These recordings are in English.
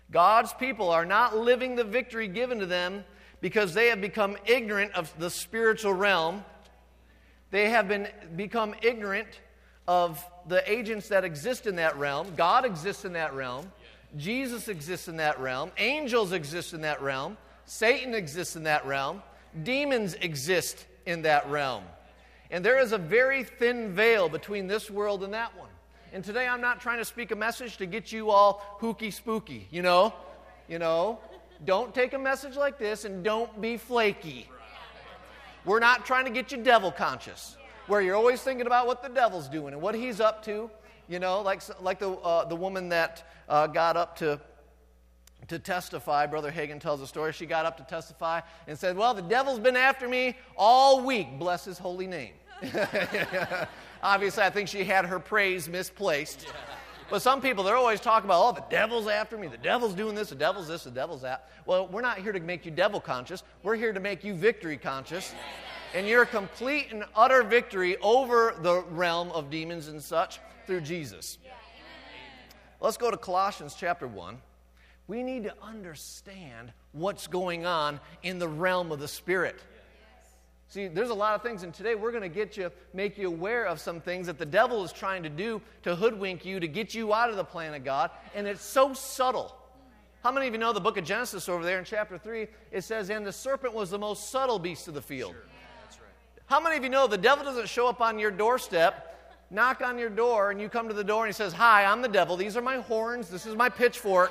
God's people are not living the victory given to them because they have become ignorant of the spiritual realm. They have become ignorant of the agents that exist in that realm. God exists in that realm. Jesus exists in that realm. Angels exist in that realm. Satan exists in that realm. Demons exist in that realm. And there is a very thin veil between this world and that one. And today I'm not trying to speak a message to get you all hooky spooky, you know. Don't take a message like this and don't be flaky. We're not trying to get you devil conscious, where you're always thinking about what the devil's doing and what he's up to. Like the woman that got up to testify. Brother Hagin tells a story. She got up to testify and said, well, the devil's been after me all week. Bless his holy name. Obviously, I think she had her praise misplaced. But some people, they're always talking about, the devil's after me. The devil's doing this, the devil's this, the devil's that. Well, we're not here to make you devil conscious. We're here to make you victory conscious. And your complete and utter victory over the realm of demons and such through Jesus. Let's go to Colossians chapter 1. We need to understand what's going on in the realm of the Spirit. See, there's a lot of things, and today we're going to make you aware of some things that the devil is trying to do to hoodwink you, to get you out of the plan of God, and it's so subtle. How many of you know the book of Genesis over there in chapter 3, it says, and the serpent was the most subtle beast of the field. Sure. That's right. How many of you know the devil doesn't show up on your doorstep, knock on your door, and you come to the door and he says, hi, I'm the devil, these are my horns, this is my pitchfork.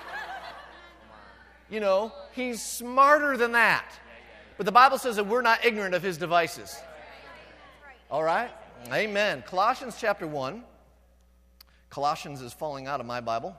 He's smarter than that. But the Bible says that we're not ignorant of his devices. All right? Amen. Colossians chapter 1. Colossians is falling out of my Bible.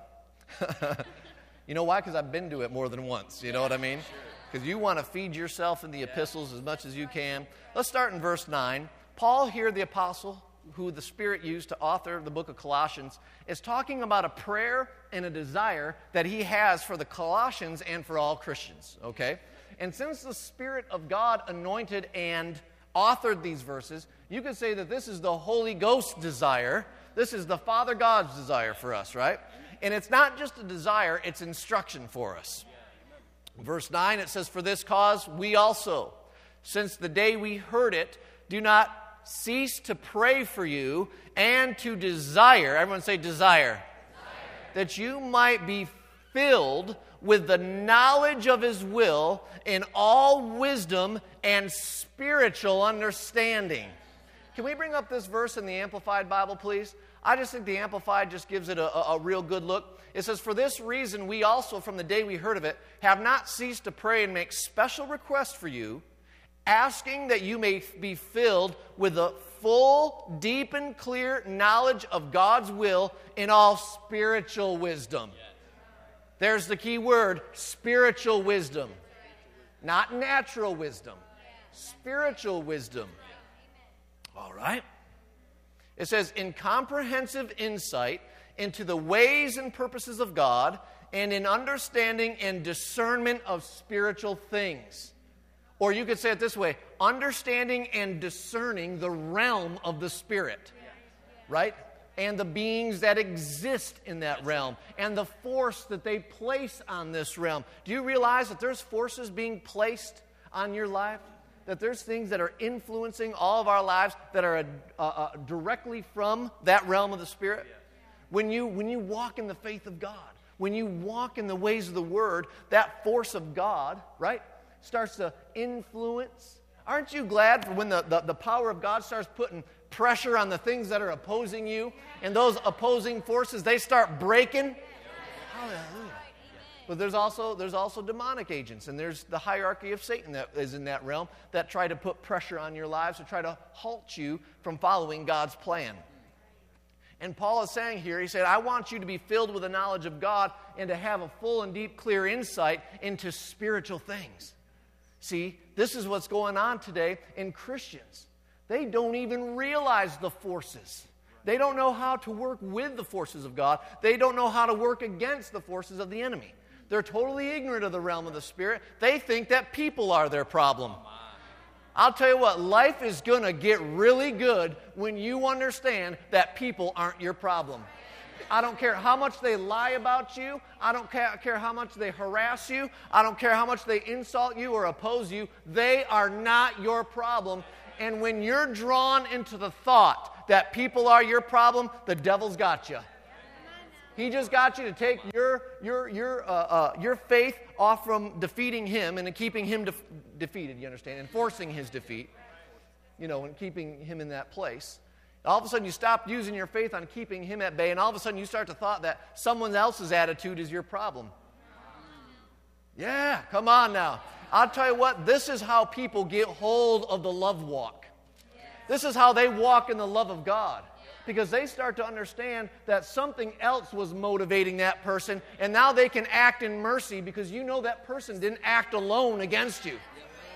You know why? Because I've been to it more than once. You know what I mean? Because you want to feed yourself in the epistles as much as you can. Let's start in verse 9. Paul here, the apostle, who the Spirit used to author the book of Colossians, is talking about a prayer and a desire that he has for the Colossians and for all Christians. Okay? And since the Spirit of God anointed and authored these verses, you could say that this is the Holy Ghost's desire. This is the Father God's desire for us, right? And it's not just a desire, it's instruction for us. Verse 9, it says, for this cause we also, since the day we heard it, do not cease to pray for you and to desire, everyone say desire. That you might be filled with the knowledge of his will in all wisdom and spiritual understanding. Can we bring up this verse in the Amplified Bible, please? I just think the Amplified just gives it a real good look. It says, for this reason we also, from the day we heard of it, have not ceased to pray and make special requests for you, asking that you may be filled with the full, deep, and clear knowledge of God's will in all spiritual wisdom. There's the key word, spiritual wisdom. Not natural wisdom. Spiritual wisdom. All right? It says, in comprehensive insight into the ways and purposes of God, and in understanding and discernment of spiritual things. Or you could say it this way, understanding and discerning the realm of the Spirit. Right? And the beings that exist in that realm, and the force that they place on this realm. Do you realize that there's forces being placed on your life? That there's things that are influencing all of our lives that are directly from that realm of the Spirit? When you walk in the faith of God, when you walk in the ways of the Word, that force of God, right, starts to influence. Aren't you glad for when the power of God starts putting pressure on the things that are opposing you, and those opposing forces, they start breaking? Hallelujah. But there's also demonic agents, and there's the hierarchy of Satan that is in that realm that try to put pressure on your lives to try to halt you from following God's plan. And Paul is saying here, he said, I want you to be filled with the knowledge of God and to have a full and deep, clear insight into spiritual things. See, this is what's going on today in Christians. They don't even realize the forces. They don't know how to work with the forces of God. They don't know how to work against the forces of the enemy. They're totally ignorant of the realm of the Spirit. They think that people are their problem. I'll tell you what, life is going to get really good when you understand that people aren't your problem. I don't care how much they lie about you. I don't care how much they harass you. I don't care how much they insult you or oppose you. They are not your problem. And when you're drawn into the thought that people are your problem, the devil's got you. He just got you to take your faith off from defeating him and keeping him defeated, you understand, enforcing his defeat, and keeping him in that place. All of a sudden you stop using your faith on keeping him at bay, and all of a sudden you start to thought that someone else's attitude is your problem. Yeah, come on now. I'll tell you what, this is how people get hold of the love walk. This is how they walk in the love of God. Because they start to understand that something else was motivating that person, and now they can act in mercy because that person didn't act alone against you.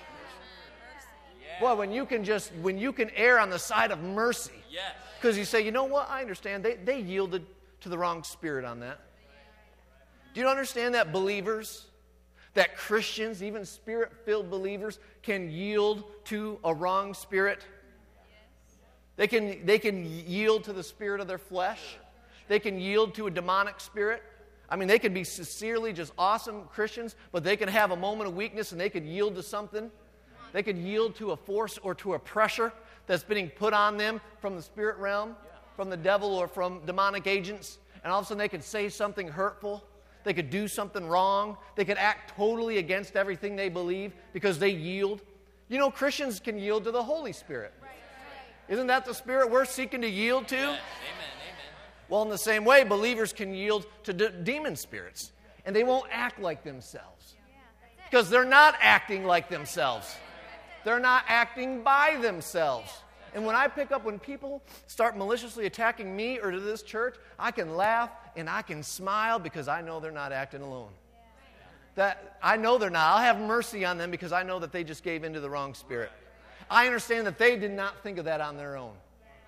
Boy, when you can err on the side of mercy, because you say, you know what, I understand, they yielded to the wrong spirit on that. Do you understand that believers, that Christians, even spirit-filled believers, can yield to a wrong spirit? They can yield to the spirit of their flesh. They can yield to a demonic spirit. I mean, they can be sincerely just awesome Christians, but they can have a moment of weakness and they could yield to something. They could yield to a force or to a pressure that's being put on them from the spirit realm, from the devil or from demonic agents. And all of a sudden they could say something hurtful. They could do something wrong. They could act totally against everything they believe because they yield. Christians can yield to the Holy Spirit. Isn't that the spirit we're seeking to yield to? Yes. Amen. Well, in the same way, believers can yield to demon spirits, and they won't act like themselves because they're not acting like themselves. They're not acting by themselves. And when people start maliciously attacking me or to this church, I can laugh and I can smile because I know they're not acting alone. That I know they're not. I'll have mercy on them because I know that they just gave into the wrong spirit. I understand that they did not think of that on their own.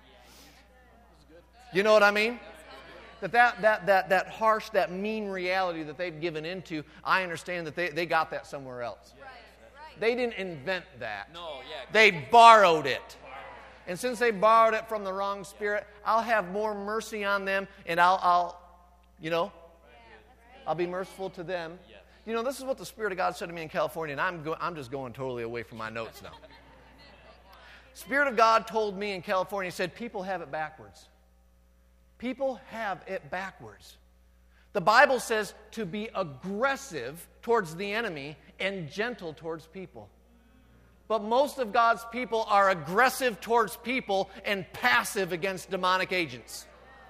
You know what I mean? That harsh, that mean reality that they've given into, I understand that they got that somewhere else. They didn't invent that. They borrowed it. And since they borrowed it from the wrong spirit, I'll have more mercy on them, and I'll be merciful to them. This is what the Spirit of God said to me in California, and I'm just going totally away from my notes now. Spirit of God told me in California, he said, people have it backwards. People have it backwards. The Bible says to be aggressive towards the enemy and gentle towards people. But most of God's people are aggressive towards people and passive against demonic agents.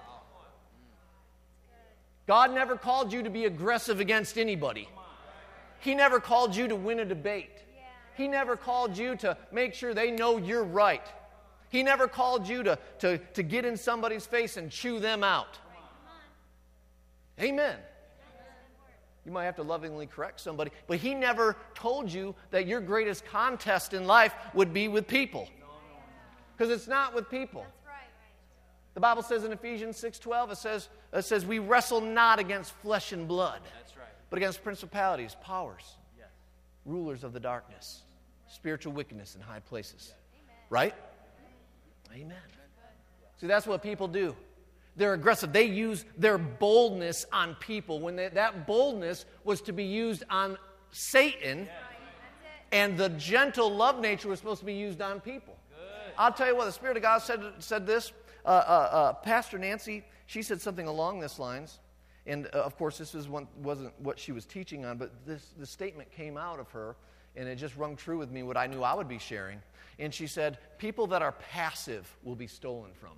God never called you to be aggressive against anybody. He never called you to win a debate. He never called you to make sure they know you're right. He never called you to get in somebody's face and chew them out. Amen. You might have to lovingly correct somebody, but he never told you that your greatest contest in life would be with people. Because it's not with people. The Bible says in Ephesians 6:12, it says we wrestle not against flesh and blood, but against principalities, powers, rulers of the darkness, spiritual wickedness in high places. Right? Amen. See, that's what people do. They're aggressive. They use their boldness on people when that boldness was to be used on Satan, and the gentle love nature was supposed to be used on people. I'll tell you what, the Spirit of God said this. Pastor Nancy, she said something along these lines. And, of course, this wasn't what she was teaching on, but this statement came out of her, and it just rung true with me what I knew I would be sharing. And she said, people that are passive will be stolen from.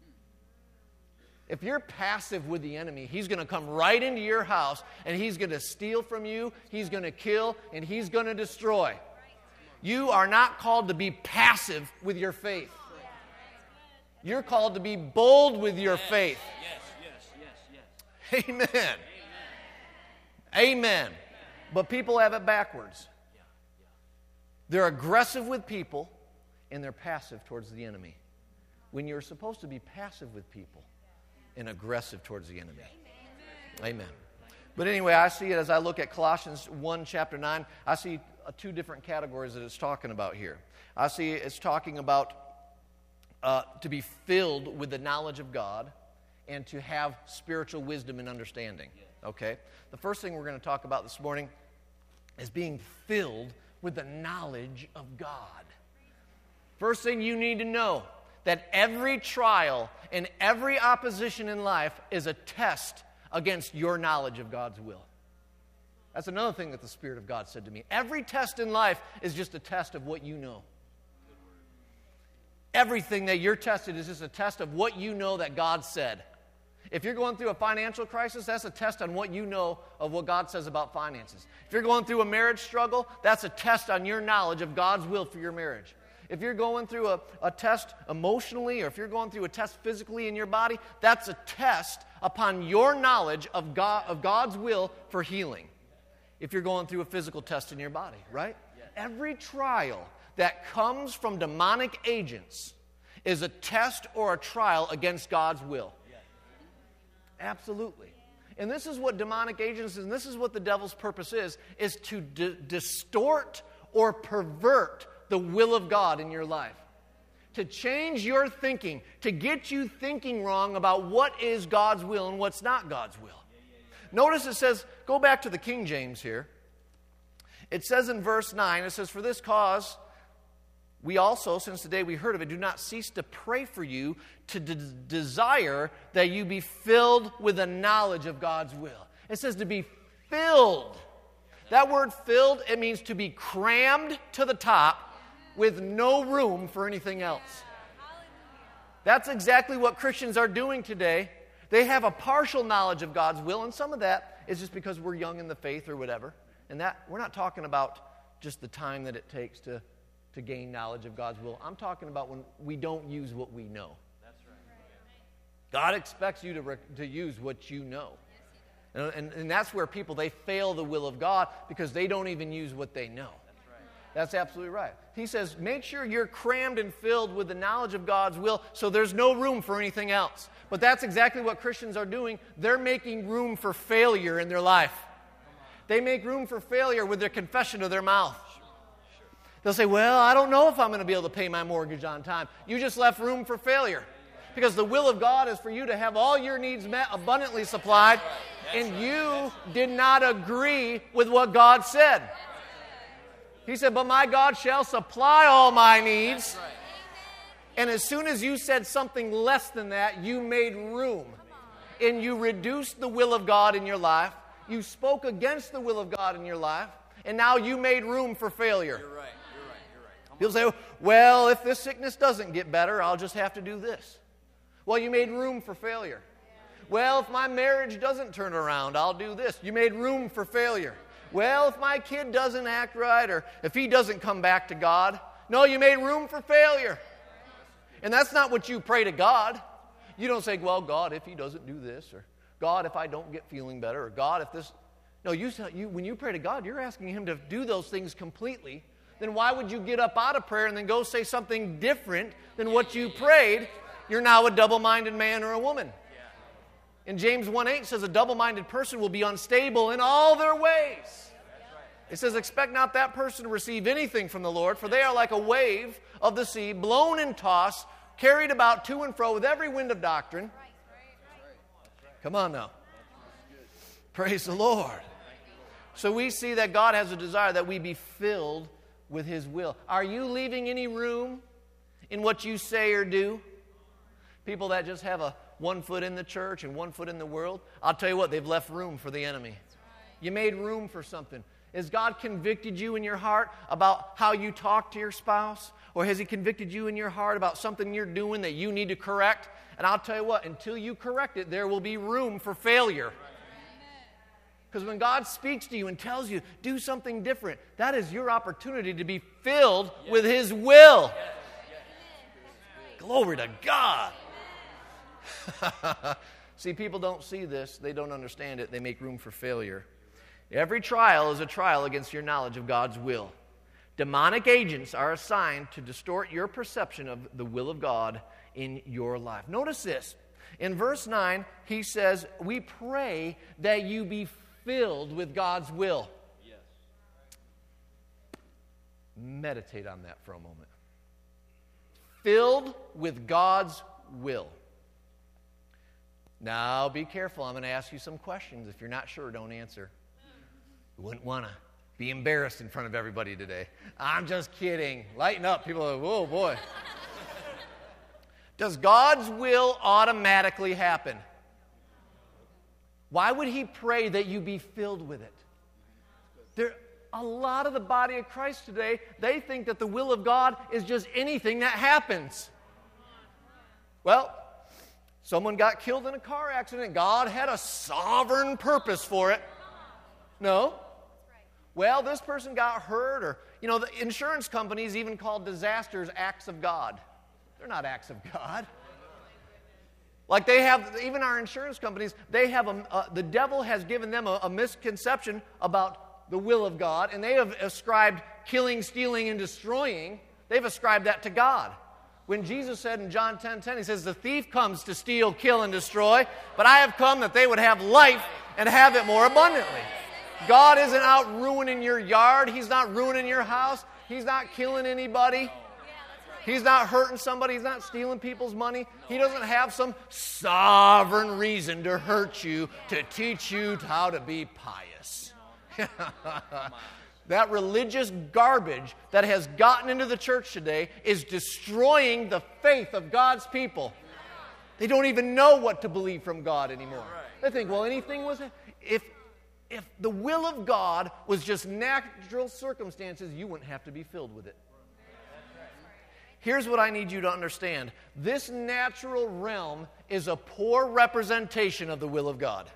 If you're passive with the enemy, he's going to come right into your house, and he's going to steal from you, he's going to kill, and he's going to destroy. You are not called to be passive with your faith. You're called to be bold with your faith. Amen. Amen. But people have it backwards. They're aggressive with people, and they're passive towards the enemy. When you're supposed to be passive with people and aggressive towards the enemy. Amen. But anyway, I see it as I look at Colossians 1, chapter 9. I see two different categories that it's talking about here. I see it's talking about to be filled with the knowledge of God, and to have spiritual wisdom and understanding. Okay? The first thing we're going to talk about this morning is being filled with the knowledge of God. First thing you need to know, that every trial and every opposition in life is a test against your knowledge of God's will. That's another thing that the Spirit of God said to me. Every test in life is just a test of what you know. Everything that you're tested is just a test of what you know that God said. If you're going through a financial crisis, that's a test on what you know of what God says about finances. If you're going through a marriage struggle, that's a test on your knowledge of God's will for your marriage. If you're going through a test emotionally, or if you're going through a test physically in your body, that's a test upon your knowledge of God's will for healing. If you're going through a physical test in your body, right? Yes. Every trial that comes from demonic agents is a test or a trial against God's will. Yes. Absolutely. And this is what demonic agents, and this is what the devil's purpose is to distort or pervert the will of God in your life. To change your thinking, to get you thinking wrong about what is God's will and what's not God's will. Notice it says, go back to the King James here. It says in verse 9, it says, "For this cause we also, since the day we heard of it, do not cease to pray for you, to desire that you be filled with the knowledge of God's will." It says to be filled. That word filled, it means to be crammed to the top with no room for anything else. That's exactly what Christians are doing today. They have a partial knowledge of God's will, and some of that is just because we're young in the faith or whatever. And that we're not talking about just the time that it takes to gain knowledge of God's will. I'm talking about when we don't use what we know. That's right. God expects you to use what you know. And that's where people, they fail the will of God because they don't even use what they know. That's absolutely right. He says, make sure you're crammed and filled with the knowledge of God's will so there's no room for anything else. But that's exactly what Christians are doing. They're making room for failure in their life. They make room for failure with their confession of their mouth. They'll say, well, I don't know if I'm going to be able to pay my mortgage on time. You just left room for failure. Because the will of God is for you to have all your needs met, abundantly supplied, and you did not agree with what God said. He said, but my God shall supply all my needs. And as soon as you said something less than that, you made room. And you reduced the will of God in your life. You spoke against the will of God in your life. And now you made room for failure. You're right. People say, well, if this sickness doesn't get better, I'll just have to do this. Well, you made room for failure. Well, if my marriage doesn't turn around, I'll do this. You made room for failure. Well, if my kid doesn't act right, or if he doesn't come back to God, no, you made room for failure. And that's not what you pray to God. You don't say, well, God, if he doesn't do this, or God, if I don't get feeling better, or God, if this... No, when you pray to God, you're asking him to do those things completely. Then why would you get up out of prayer and then go say something different than what you prayed? You're now a double-minded man or a woman. In James 1:8 says a double-minded person will be unstable in all their ways. It says, expect not that person to receive anything from the Lord, for they are like a wave of the sea, blown and tossed, carried about to and fro with every wind of doctrine. Come on now. Praise the Lord. So we see that God has a desire that we be filled with his will. Are you leaving any room in what you say or do? People that just have one foot in the church and one foot in the world, I'll tell you what, they've left room for the enemy. You made room for something. Has God convicted you in your heart about how you talk to your spouse? Or has he convicted you in your heart about something you're doing that you need to correct? And I'll tell you what, until you correct it, there will be room for failure. Because when God speaks to you and tells you, do something different, that is your opportunity to be filled with his will. Glory to God. See, people don't see this. They don't understand it. They make room for failure. Every trial is a trial against your knowledge of God's will. Demonic agents are assigned to distort your perception of the will of God in your life. Notice this. In verse 9, he says, we pray that you be filled with God's will. Yes. Meditate on that for a moment. Filled with God's will. Now, be careful. I'm going to ask you some questions. If you're not sure, don't answer. You wouldn't want to be embarrassed in front of everybody today. I'm just kidding. Lighten up. People are like, whoa, boy. Does God's will automatically happen? Why would he pray that you be filled with it? A lot of the body of Christ today, they think that the will of God is just anything that happens. Well, someone got killed in a car accident. God had a sovereign purpose for it. No. Well, this person got hurt, or, the insurance companies even call disasters acts of God. They're not acts of God. Like they have, even our insurance companies, they have the devil has given them a misconception about the will of God, and they have ascribed killing, stealing, and destroying, they've ascribed that to God. When Jesus said in John 10:10, he says, the thief comes to steal, kill, and destroy, but I have come that they would have life and have it more abundantly. God isn't out ruining your yard. He's not ruining your house. He's not killing anybody. He's not hurting somebody. He's not stealing people's money. He doesn't have some sovereign reason to hurt you, to teach you how to be pious. That religious garbage that has gotten into the church today is destroying the faith of God's people. They don't even know what to believe from God anymore. They think, well, anything was... If the will of God was just natural circumstances, you wouldn't have to be filled with it. Here's what I need you to understand. This natural realm is a poor representation of the will of God.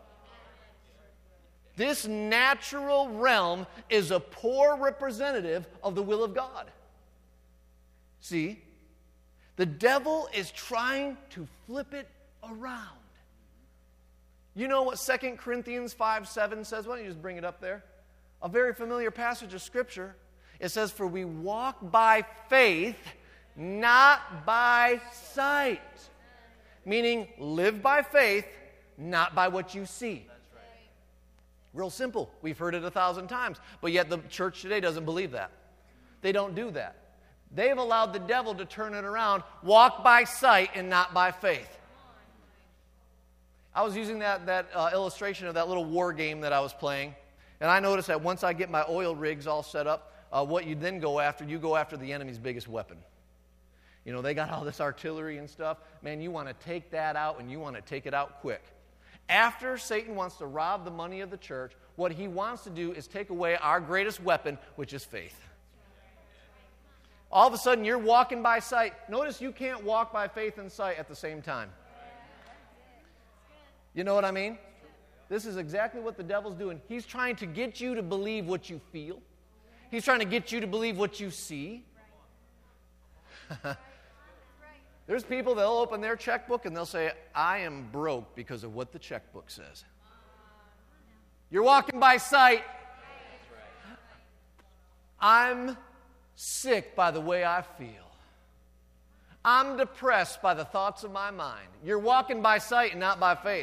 This natural realm is a poor representative of the will of God. See, the devil is trying to flip it around. You know what 2 Corinthians 5:7 says? Why don't you just bring it up there? A very familiar passage of Scripture. It says, for we walk by faith, not by sight. Meaning, live by faith, not by what you see. Real simple. We've heard it 1,000 times. But yet the church today doesn't believe that. They don't do that. They've allowed the devil to turn it around. Walk by sight and not by faith. I was using that illustration of that little war game that I was playing. And I noticed that once I get my oil rigs all set up, what you then go after, you go after the enemy's biggest weapon. They got all this artillery and stuff. Man, you want to take that out, and you want to take it out quick. After Satan wants to rob the money of the church, what he wants to do is take away our greatest weapon, which is faith. All of a sudden, you're walking by sight. Notice you can't walk by faith and sight at the same time. You know what I mean? This is exactly what the devil's doing. He's trying to get you to believe what you feel. He's trying to get you to believe what you see. There's people, they'll open their checkbook and they'll say, I am broke because of what the checkbook says. You're walking by sight. I'm sick by the way I feel. I'm depressed by the thoughts of my mind. You're walking by sight and not by faith.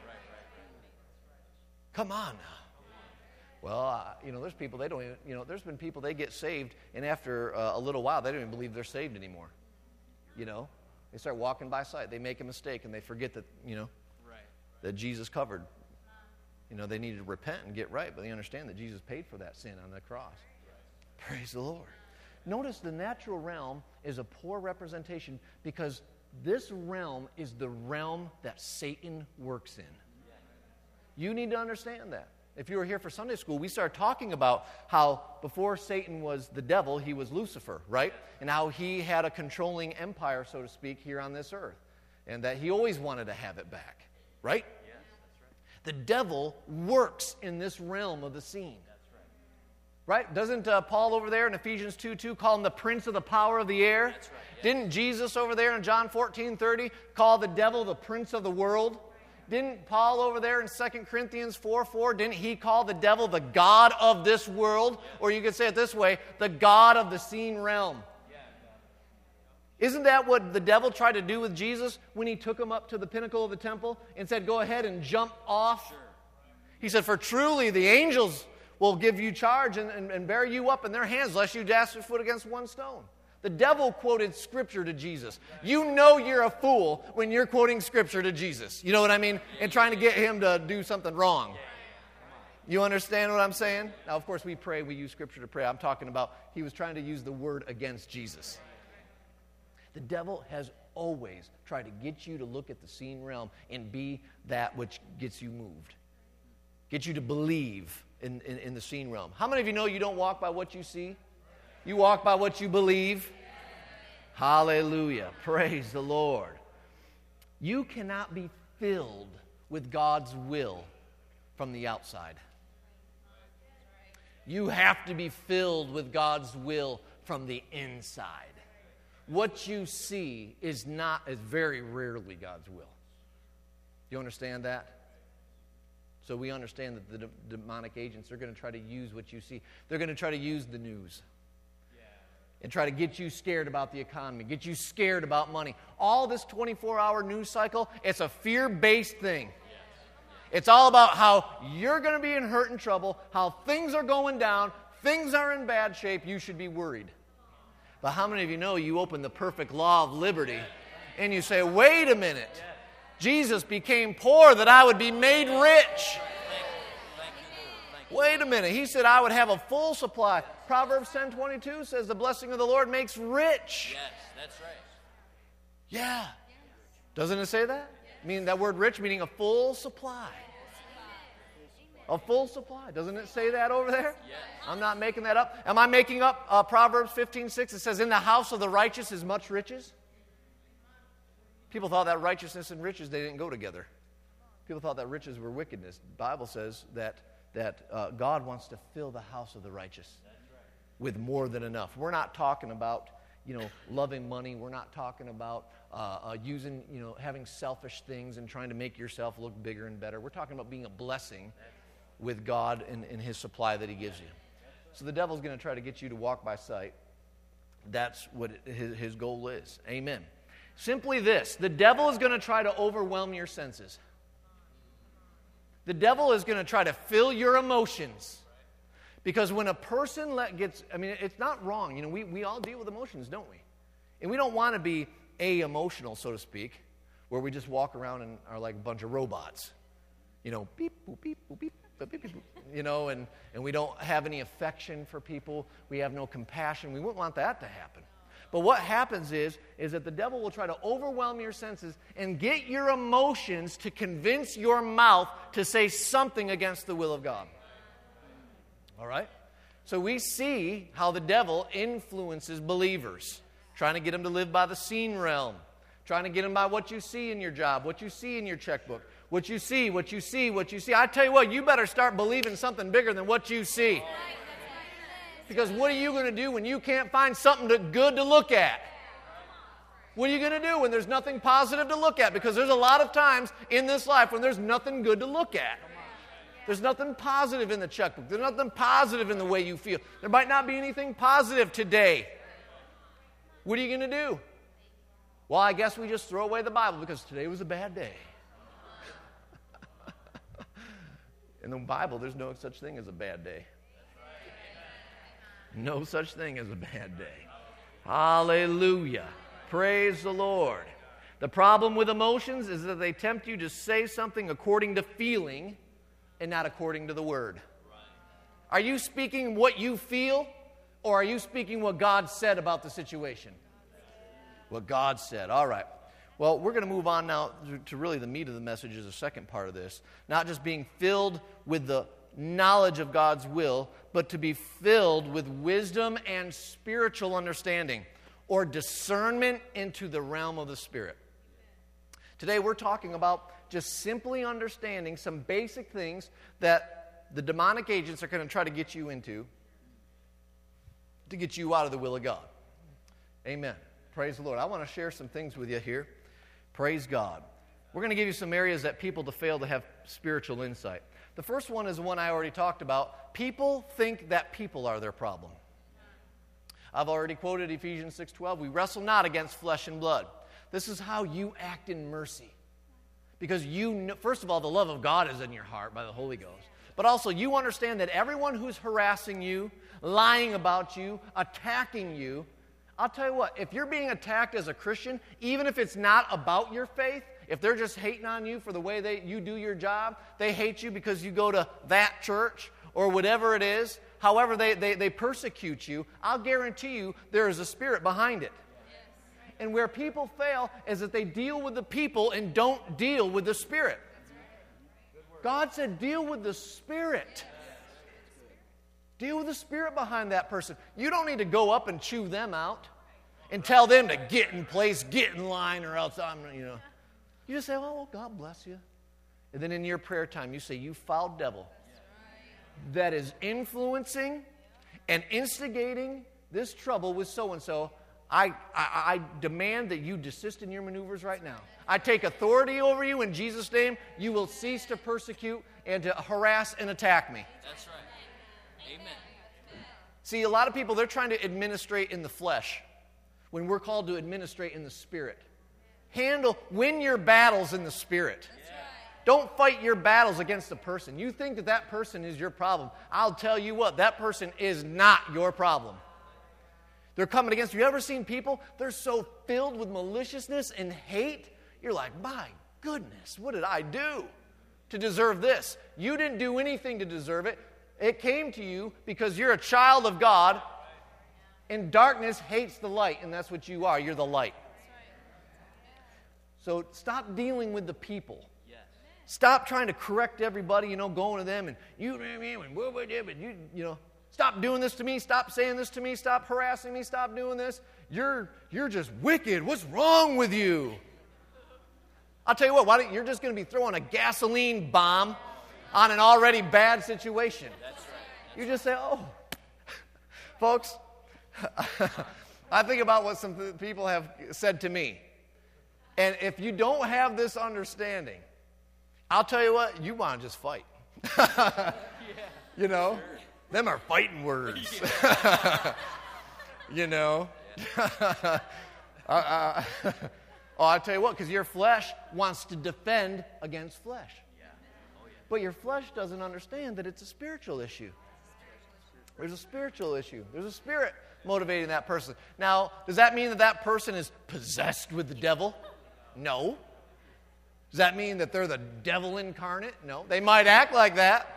Come on now. Well, there's people, they don't even, there's been people, they get saved, and after a little while, they don't even believe they're saved anymore. They start walking by sight. They make a mistake, and they forget that, that Jesus covered. They needed to repent and get right, but they understand that Jesus paid for that sin on the cross. Praise the Lord. Notice the natural realm is a poor representation because this realm is the realm that Satan works in. You need to understand that. If you were here for Sunday school, we started talking about how before Satan was the devil, he was Lucifer, right? And how he had a controlling empire, so to speak, here on this earth. And that he always wanted to have it back, right? Yes, that's right. The devil works in this realm of the scene. Right? Doesn't Paul over there in Ephesians 2:2 call him the prince of the power of the air? That's right, yes. Didn't Jesus over there in John 14:30 call the devil the prince of the world? Didn't Paul over there in 2 Corinthians 4:4, didn't he call the devil the god of this world? Or you could say it this way, the god of the seen realm. Isn't that what the devil tried to do with Jesus when he took him up to the pinnacle of the temple and said, go ahead and jump off? Sure. He said, for truly the angels will give you charge and bear you up in their hands, lest you dash your foot against one stone. The devil quoted Scripture to Jesus. You know you're a fool when you're quoting Scripture to Jesus. You know what I mean? And trying to get him to do something wrong. You understand what I'm saying? Now, of course, we pray, we use Scripture to pray. I'm talking about he was trying to use the word against Jesus. The devil has always tried to get you to look at the seen realm and be that which gets you moved. Get you to believe in the seen realm. How many of you know you don't walk by what you see? You walk by what you believe. Hallelujah. Praise the Lord. You cannot be filled with God's will from the outside. You have to be filled with God's will from the inside. What you see is very rarely God's will. You understand that? So we understand that the demonic agents are going to try to use what you see. They're going to try to use the news and try to get you scared about the economy, get you scared about money. All this 24-hour news cycle, it's a fear-based thing. It's all about how you're going to be in hurt and trouble, how things are going down, things are in bad shape, you should be worried. But how many of you know you open the perfect law of liberty and you say, wait a minute, Jesus became poor that I would be made rich. Wait a minute, he said I would have a full supply. Proverbs 10:22 says the blessing of the Lord makes rich. Yes, that's right. Yeah. Doesn't it say that? Meaning that word rich meaning a full supply. A full supply. Doesn't it say that over there? Yes. I'm not making that up. Am I making up Proverbs 15:6? It says, in the house of the righteous is much riches. People thought that righteousness and riches, they didn't go together. People thought that riches were wickedness. The Bible says that God wants to fill the house of the righteous with more than enough. We're not talking about, loving money. We're not talking about using, having selfish things and trying to make yourself look bigger and better. We're talking about being a blessing with God and His supply that He gives you. So the devil's going to try to get you to walk by sight. That's what his goal is. Amen. Simply this, the devil is going to try to overwhelm your senses. The devil is going to try to fill your emotions. Because when a person it's not wrong. We all deal with emotions, don't we? And we don't want to be a-emotional, so to speak, where we just walk around and are like a bunch of robots. Beep, boop, beep, boop, beep, boop, beep, boop, and we don't have any affection for people. We have no compassion. We wouldn't want that to happen. But what happens is that the devil will try to overwhelm your senses and get your emotions to convince your mouth to say something against the will of God. All right? So we see how the devil influences believers, trying to get them to live by the seen realm, trying to get them by what you see in your job, what you see in your checkbook, what you see. I tell you what, you better start believing something bigger than what you see. Because what are you going to do when you can't find something good to look at? What are you going to do when there's nothing positive to look at? Because there's a lot of times in this life when there's nothing good to look at. There's nothing positive in the checkbook. There's nothing positive in the way you feel. There might not be anything positive today. What are you going to do? Well, I guess we just throw away the Bible because today was a bad day. In the Bible, there's no such thing as a bad day. No such thing as a bad day. Hallelujah. Praise the Lord. The problem with emotions is that they tempt you to say something according to feeling and not according to the Word. Are you speaking what you feel, or are you speaking what God said about the situation? What God said. All right. Well, we're going to move on now to really the meat of the message is the second part of this. Not just being filled with the knowledge of God's will, but to be filled with wisdom and spiritual understanding, or discernment into the realm of the Spirit. Today we're talking about just simply understanding some basic things that the demonic agents are going to try to get you into to get you out of the will of God. Amen. Praise the Lord. I want to share some things with you here. Praise God. We're going to give you some areas that people fail to have spiritual insight. The first one is the one I already talked about. People think that people are their problem. I've already quoted Ephesians 6:12. We wrestle not against flesh and blood. This is how you act in mercy. Because you know, first of all, the love of God is in your heart by the Holy Ghost. But also, you understand that everyone who's harassing you, lying about you, attacking you, I'll tell you what, if you're being attacked as a Christian, even if it's not about your faith, if they're just hating on you for the way you do your job, they hate you because you go to that church or whatever it is, however they persecute you, I'll guarantee you there is a spirit behind it. And where people fail is that they deal with the people and don't deal with the spirit. God said, deal with the spirit. Deal with the spirit behind that person. You don't need to go up and chew them out and tell them to get in place, get in line, or else You just say, oh, God bless you. And then in your prayer time, you say, you foul devil that is influencing and instigating this trouble with so-and-so, I demand that you desist in your maneuvers right now. I take authority over you in Jesus' name. You will cease to persecute and to harass and attack me. That's right. Amen. See, a lot of people, they're trying to administrate in the flesh when we're called to administrate in the spirit. Win your battles in the spirit. Don't fight your battles against a person. You think that person is your problem. I'll tell you what, that person is not your problem. They're coming against you. You ever seen people? They're so filled with maliciousness and hate. You're like, my goodness, what did I do to deserve this? You didn't do anything to deserve it. It came to you because you're a child of God, and darkness hates the light, and that's what you are. You're the light. So stop dealing with the people. Stop trying to correct everybody, going to them and stop doing this to me, stop saying this to me, stop harassing me, stop doing this. You're just wicked. What's wrong with you? I'll tell you what, you're just going to be throwing a gasoline bomb on an already bad situation. That's right. You just say, oh, folks, I think about what some people have said to me. And if you don't have this understanding, I'll tell you what, you want to just fight. Them are fighting words. I'll tell you what, because your flesh wants to defend against flesh. But your flesh doesn't understand that it's a spiritual issue. There's a spiritual issue. There's a spirit motivating that person. Now, does that mean that person is possessed with the devil? No. Does that mean that they're the devil incarnate? No. They might act like that.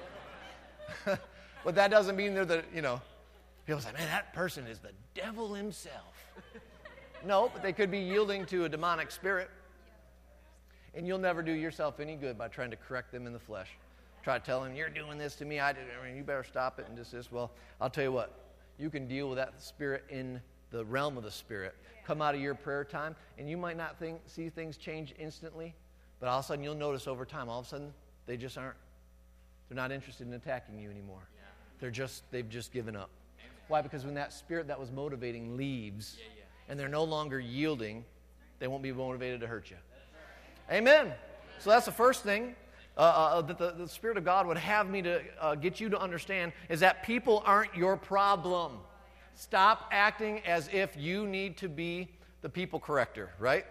But that doesn't mean they're people say, man, that person is the devil himself. No, but they could be yielding to a demonic spirit. And you'll never do yourself any good by trying to correct them in the flesh. Try to tell them, you're doing this to me, you better stop it and just this. Well, I'll tell you what, you can deal with that spirit in the realm of the spirit. Come out of your prayer time, and you might not see things change instantly, but all of a sudden you'll notice over time, all of a sudden, they're not interested in attacking you anymore. They've just given up. Why? Because when that spirit that was motivating leaves, and they're no longer yielding, they won't be motivated to hurt you. Amen. So that's the first thing that the Spirit of God would have me to get you to understand is that people aren't your problem. Stop acting as if you need to be the people corrector, right?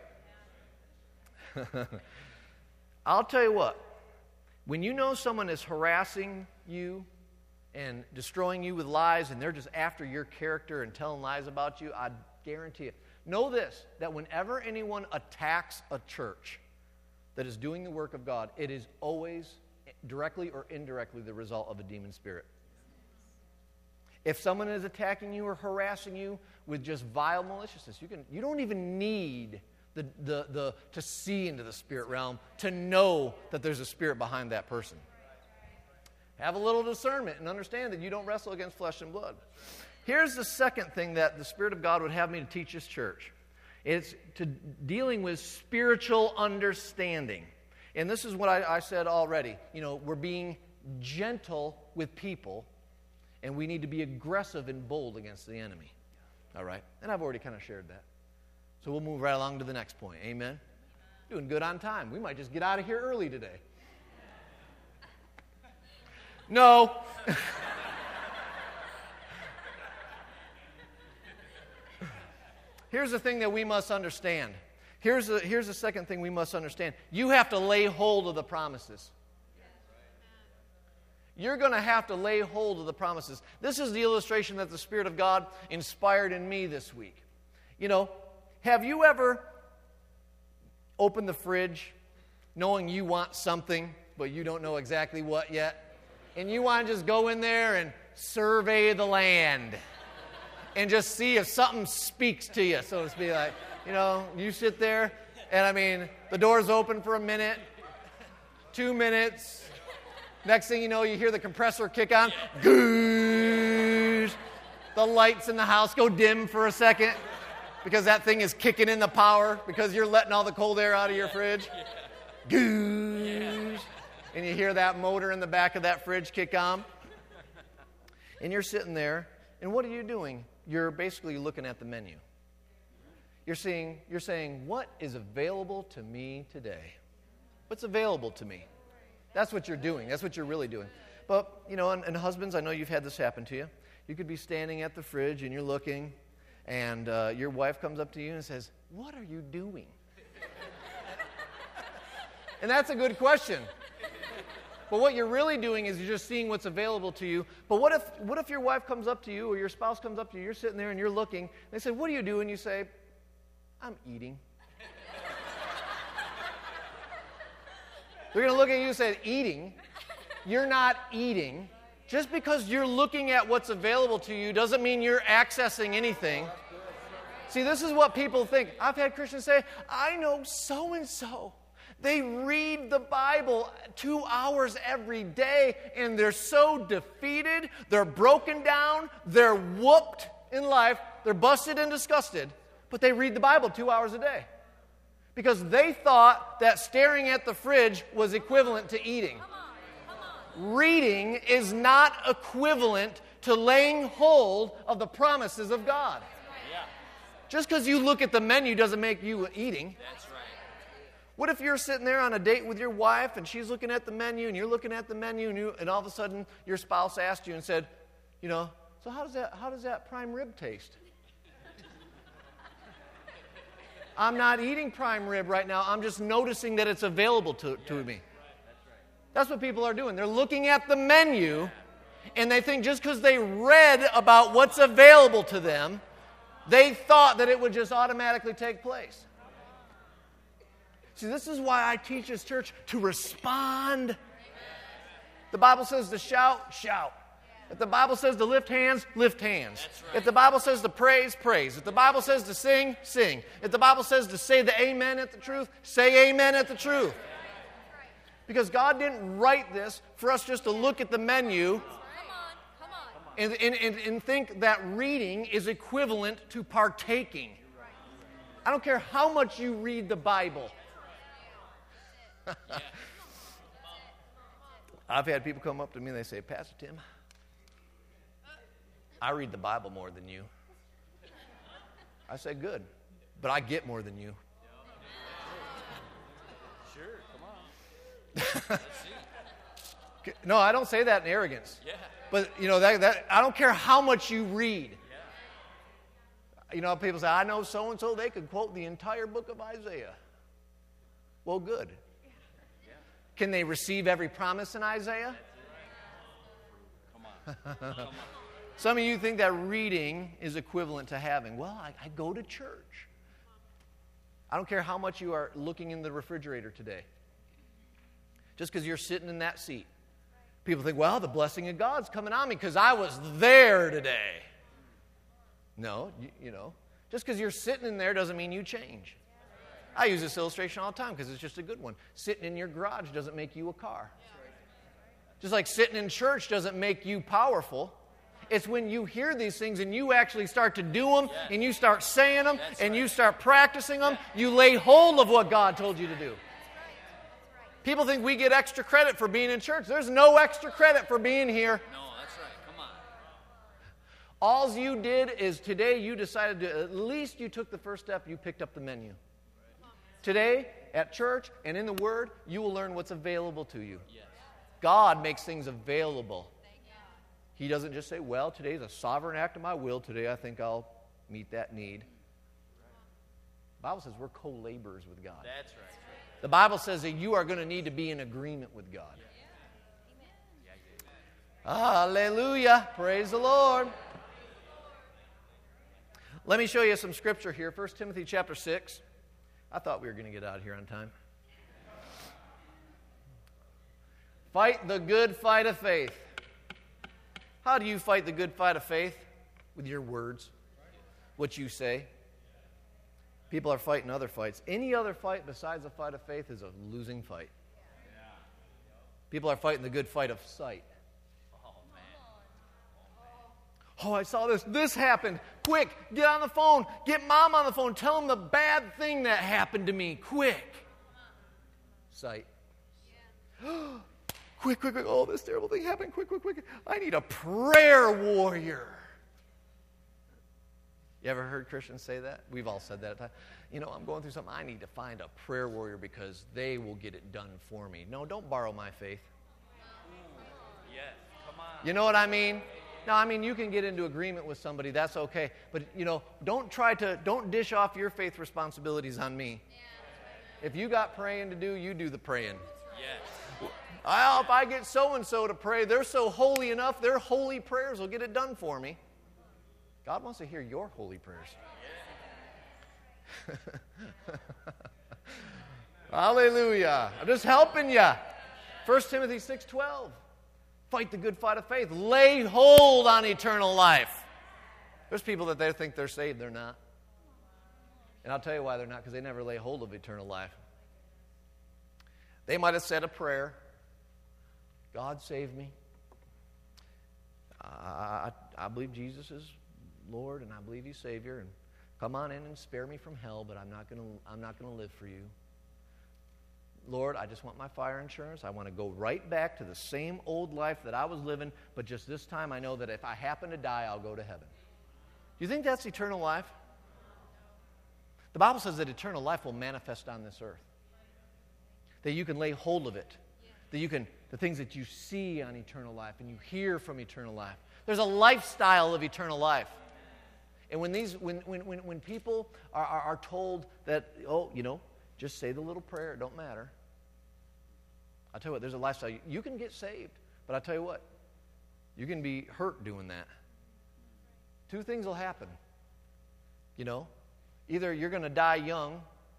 I'll tell you what. When you know someone is harassing you and destroying you with lies and they're just after your character and telling lies about you, I guarantee it. Know this, that whenever anyone attacks a church that is doing the work of God, it is always directly or indirectly the result of a demon spirit. If someone is attacking you or harassing you with just vile maliciousness, you don't even need to see into the spirit realm to know that there's a spirit behind that person. Have a little discernment and understand that you don't wrestle against flesh and blood. Here's the second thing that the Spirit of God would have me to teach this church. It's to dealing with spiritual understanding. And this is what I said already. We're being gentle with people, and we need to be aggressive and bold against the enemy. All right? And I've already kind of shared that. So we'll move right along to the next point. Amen? Doing good on time. We might just get out of here early today. No. Here's the thing that we must understand. Here's the second thing we must understand. You have to lay hold of the promises. You're going to have to lay hold of the promises. This is the illustration that the Spirit of God inspired in me this week. You know, have you ever opened the fridge knowing you want something, but you don't know exactly what yet? And you want to just go in there and survey the land and just see if something speaks to you, so to speak. Like, you know, you sit there, and I mean, the door's open for a minute, 2 minutes. Next thing you know, you hear the compressor kick on. Goosh. The lights in the house go dim for a second because that thing is kicking in the power because you're letting all the cold air out of your fridge. Goosh. And you hear that motor in the back of that fridge kick on. And you're sitting there, and what are you doing? You're basically looking at the menu. You're saying, what is available to me today? What's available to me? That's what you're doing. That's what you're really doing. But, you know, and husbands, I know you've had this happen to you. You could be standing at the fridge, and you're looking, and your wife comes up to you and says, what are you doing? And that's a good question. But what you're really doing is you're just seeing what's available to you. But what if your wife comes up to you or your spouse comes up to you, you're sitting there and you're looking, and they say, what do you do? And you say, I'm eating. They're going to look at you and say, eating? You're not eating. Just because you're looking at what's available to you doesn't mean you're accessing anything. See, this is what people think. I've had Christians say, I know so-and-so. They read the Bible 2 hours every day, and they're so defeated, they're broken down, they're whooped in life, they're busted and disgusted, but they read the Bible 2 hours a day. Because they thought that staring at the fridge was equivalent to eating. Come on. Reading is not equivalent to laying hold of the promises of God. Yeah. Just because you look at the menu doesn't make you eating. That's right. What if you're sitting there on a date with your wife and she's looking at the menu and you're looking at the menu and all of a sudden your spouse asked you and said, you know, so how does that prime rib taste? I'm not eating prime rib right now. I'm just noticing that it's available to me. That's what people are doing. They're looking at the menu, and they think just because they read about what's available to them, they thought that it would just automatically take place. See, this is why I teach this church to respond. The Bible says to shout, shout. If the Bible says to lift hands, lift hands. Right. If the Bible says to praise, praise. If the Bible says to sing, sing. If the Bible says to say the amen at the truth, say amen at the truth. Because God didn't write this for us just to look at the menu and think that reading is equivalent to partaking. I don't care how much you read the Bible. I've had people come up to me and they say, Pastor Tim, I read the Bible more than you. I say, good, but I get more than you. Sure, come on. No, I don't say that in arrogance. Yeah. But, you know, that I don't care how much you read. Yeah. You know, people say, I know so-and-so, they could quote the entire book of Isaiah. Well, good. Yeah. Can they receive every promise in Isaiah? Come on. Come on. Some of you think that reading is equivalent to having. Well, I go to church. I don't care how much you are looking in the refrigerator today. Just because you're sitting in that seat. People think, well, the blessing of God's coming on me because I was there today. No, you know, just because you're sitting in there doesn't mean you change. I use this illustration all the time because it's just a good one. Sitting in your garage doesn't make you a car. Just like sitting in church doesn't make you powerful. It's when you hear these things and you actually start to do them and you start saying them and you start practicing them, you lay hold of what God told you to do. People think we get extra credit for being in church. There's no extra credit for being here. No, that's right. Come on. All you did is today you decided to, at least you took the first step, you picked up the menu. Today, at church and in the Word, you will learn what's available to you. Yes. God makes things available. He doesn't just say, well, today's a sovereign act of my will. Today I think I'll meet that need. The Bible says we're co-laborers with God. That's right. The Bible says that you are going to need to be in agreement with God. Hallelujah. Praise the Lord. let me show you some scripture here. 1 Timothy chapter 6. I thought we were going to get out of here on time. Fight the good fight of faith. How do you fight the good fight of faith? With your words, what you say. People are fighting other fights. Any other fight besides the fight of faith is a losing fight. People are fighting the good fight of sight. Oh, I saw this. This happened. Quick, get on the phone. Get mom on the phone. Tell them the bad thing that happened to me. Quick. Sight. Quick. Oh, this terrible thing happened. Quick. I need a prayer warrior. You ever heard Christians say that? We've all said that at times. You know, I'm going through something. I need to find a prayer warrior because they will get it done for me. No, don't borrow my faith. Yes, come on. You know what I mean? No, I mean, you can get into agreement with somebody. That's okay. But, you know, don't dish off your faith responsibilities on me. If you got praying to do, you do the praying. Yes. Well, if I get so-and-so to pray, they're so holy enough, their holy prayers will get it done for me. God wants to hear your holy prayers. Hallelujah. I'm just helping you. 1 Timothy 6:12. Fight the good fight of faith. Lay hold on eternal life. There's people that they think they're saved. They're not. And I'll tell you why they're not, because they never lay hold of eternal life. They might have said a prayer. God save me. I believe Jesus is Lord, and I believe He's Savior, and come on in and spare me from hell, but I'm not going to live for you. Lord, I just want my fire insurance. I want to go right back to the same old life that I was living, but just this time I know that if I happen to die, I'll go to heaven. Do you think that's eternal life? The Bible says that eternal life will manifest on this earth. That you can lay hold of it. That you can, the things that you see on eternal life and you hear from eternal life. There's a lifestyle of eternal life. And when people are told that, oh, you know, just say the little prayer, it don't matter. I'll tell you what, there's a lifestyle. You can get saved, but I'll tell you what, you can be hurt doing that. Two things will happen. You know, either you're going to die young,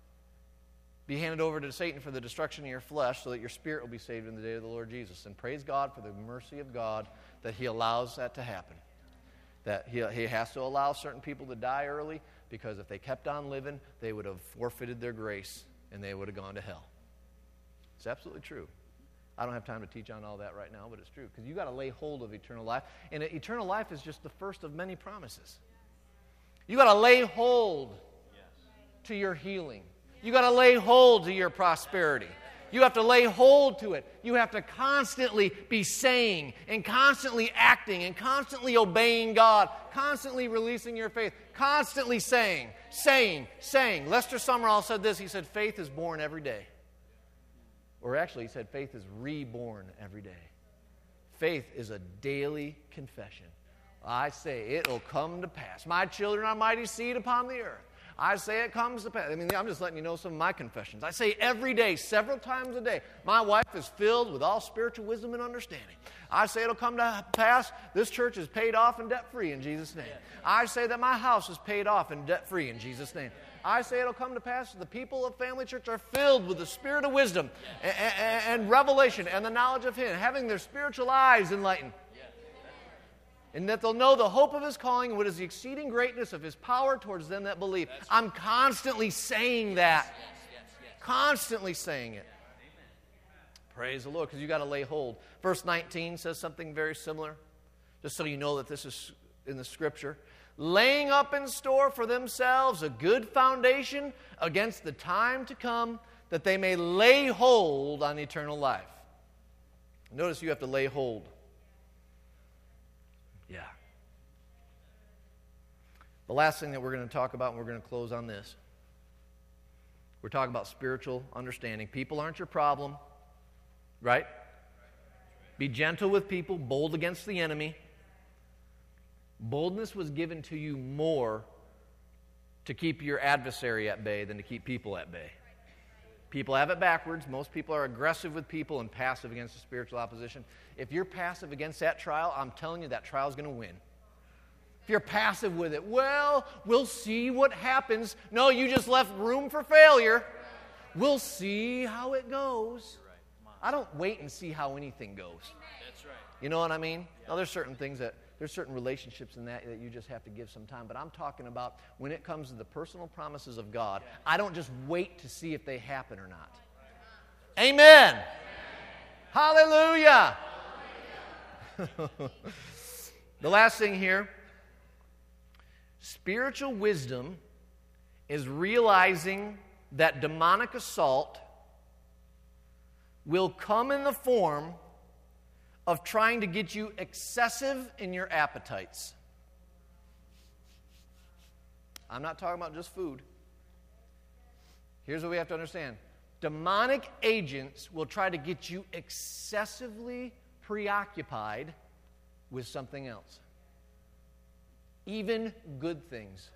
be handed over to Satan for the destruction of your flesh so that your spirit will be saved in the day of the Lord Jesus. And praise God for the mercy of God that He allows that to happen. That He has to allow certain people to die early, because if they kept on living, they would have forfeited their grace and they would have gone to hell. It's absolutely true. I don't have time to teach on all that right now, but it's true. Because you've got to lay hold of eternal life. And eternal life is just the first of many promises. You've got to lay hold to your healing. You've got to lay hold to your prosperity. You have to lay hold to it. You have to constantly be saying and constantly acting and constantly obeying God, constantly releasing your faith, constantly saying. Lester Sumrall said this. He said, faith is born every day. Or actually, he said, faith is reborn every day. Faith is a daily confession. I say it'll come to pass. My children are mighty seed upon the earth. I say it comes to pass. I mean, I'm just letting you know some of my confessions. I say every day, several times a day, my wife is filled with all spiritual wisdom and understanding. I say it'll come to pass. This church is paid off and debt-free in Jesus' name. I say that my house is paid off and debt-free in Jesus' name. I say it'll come to pass that the people of Family Church are filled with the spirit of wisdom and revelation and the knowledge of Him, having their spiritual eyes enlightened. And that they'll know the hope of His calling and what is the exceeding greatness of His power towards them that believe. I'm constantly saying that. Constantly saying it. Praise the Lord, because you've got to lay hold. Verse 19 says something very similar, just so you know that this is in the Scripture. Laying up in store for themselves a good foundation against the time to come, that they may lay hold on eternal life. Notice you have to lay hold. Yeah. The last thing that we're going to talk about, and we're going to close on this. We're talking about spiritual understanding. People aren't your problem, right? Be gentle with people, bold against the enemy. Boldness was given to you more to keep your adversary at bay than to keep people at bay. People have it backwards. Most people are aggressive with people and passive against the spiritual opposition. If you're passive against that trial, I'm telling you that trial's going to win. If you're passive with it, well, we'll see what happens. No, you just left room for failure. We'll see how it goes. I don't wait and see how anything goes. That's right. You know what I mean? Now, there's certain things there's certain relationships in that you just have to give some time. But I'm talking about when it comes to the personal promises of God, I don't just wait to see if they happen or not. Amen. Hallelujah. The last thing here, spiritual wisdom is realizing that demonic assault will come in the form of trying to get you excessive in your appetites. I'm not talking about just food. Here's what we have to understand. Demonic agents will try to get you excessively preoccupied with something else. Even good things.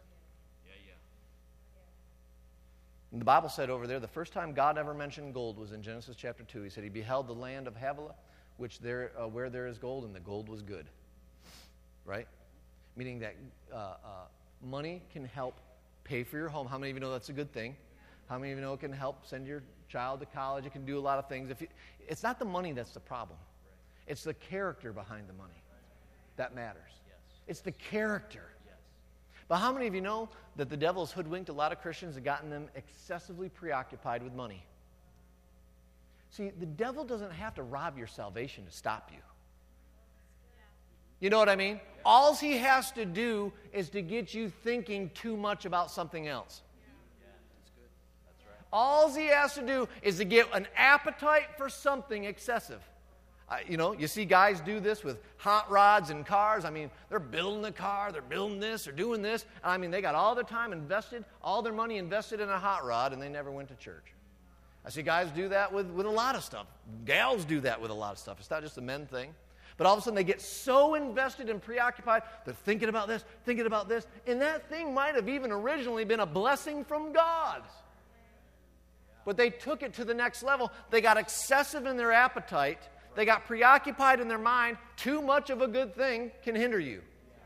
And the Bible said over there, the first time God ever mentioned gold was in Genesis chapter 2. He said he beheld the land of Havilah, where there is gold, and the gold was good. Right? Meaning that money can help pay for your home. How many of you know that's a good thing? How many of you know it can help send your child to college? It can do a lot of things. It's not the money that's the problem. It's the character behind the money that matters. It's the character. But how many of you know that the devil has hoodwinked a lot of Christians and gotten them excessively preoccupied with money? See, the devil doesn't have to rob your salvation to stop you. You know what I mean? All he has to do is to get you thinking too much about something else. All he has to do is to get an appetite for something excessive. You see guys do this with hot rods and cars. I mean, they're building a car, they're building this, they're doing this. I mean, they got all their time invested, all their money invested in a hot rod, and they never went to church. I see guys do that with a lot of stuff. Gals do that with a lot of stuff. It's not just a men thing. But all of a sudden, they get so invested and preoccupied, they're thinking about this, and that thing might have even originally been a blessing from God. But they took it to the next level. They got excessive in their appetite. They got preoccupied in their mind. Too much of a good thing can hinder you.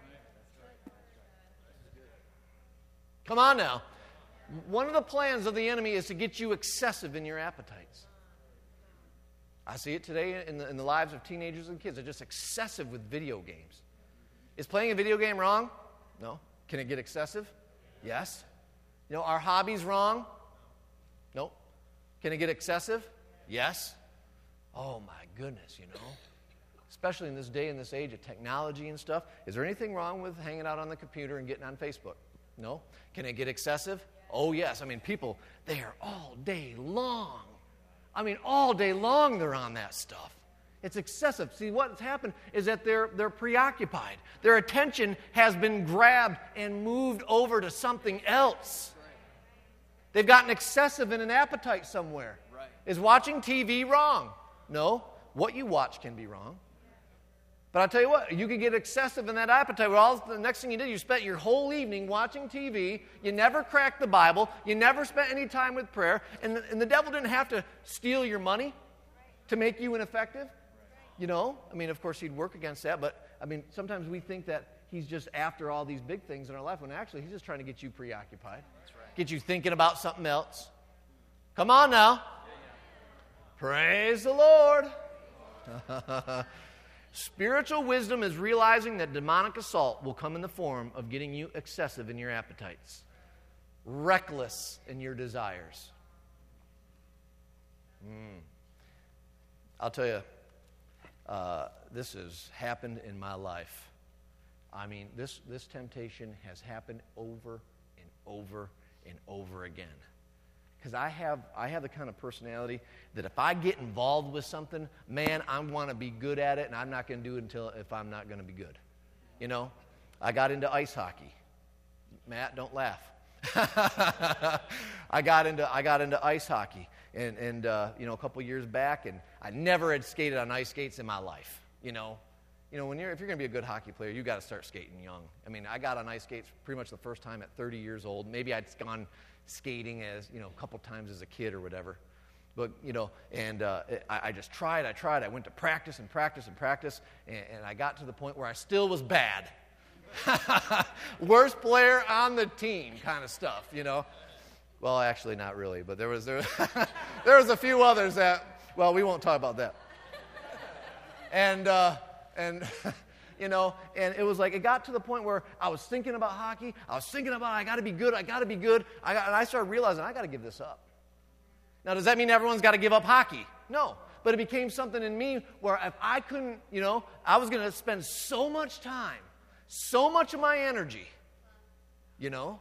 Come on now. One of the plans of the enemy is to get you excessive in your appetites. I see it today in the lives of teenagers and kids. They're just excessive with video games. Is playing a video game wrong? No. Can it get excessive? Yes. Are hobbies wrong? No. Can it get excessive? Yes. Oh my goodness, especially in this day and this age of technology and stuff. Is there anything wrong with hanging out on the computer and getting on Facebook? No. Can it get excessive? Oh yes. I mean, people, they are all day long. All day long they're on that stuff. It's excessive. See, what's happened is that they're preoccupied. Their attention has been grabbed and moved over to something else. They've gotten excessive in an appetite somewhere. Right. Is watching TV wrong? No. What you watch can be wrong. But I'll tell you what, you can get excessive in that appetite. The next thing you did, you spent your whole evening watching TV. You never cracked the Bible. You never spent any time with prayer. And the devil didn't have to steal your money to make you ineffective. Of course, he'd work against that. But, sometimes we think that he's just after all these big things in our life, when actually he's just trying to get you preoccupied. Get you thinking about something else. Come on now. Praise the Lord. Spiritual wisdom is realizing that demonic assault will come in the form of getting you excessive in your appetites, reckless in your desires. I'll tell you, this has happened in my life. This temptation has happened over and over and over again. Because I have the kind of personality that if I get involved with something, man, I want to be good at it, and I'm not going to do it if I'm not going to be good. I got into ice hockey. Matt, don't laugh. I got into ice hockey, and a couple years back, and I never had skated on ice skates in my life. If you're going to be a good hockey player, you got to start skating young. I got on ice skates pretty much the first time at 30 years old. Maybe I'd gone skating as a couple times as a kid or whatever, but I just tried. I went to practice and I got to the point where I still was bad. Worst player on the team kind of stuff, Well, actually, not really, but there was a few others that, well, we won't talk about that. And and it was like, it got to the point where I was thinking about hockey. I was thinking about, I got to be good. And I started realizing, I got to give this up. Now, does that mean everyone's got to give up hockey? No. But it became something in me where if I couldn't, I was going to spend so much time, so much of my energy, Yeah.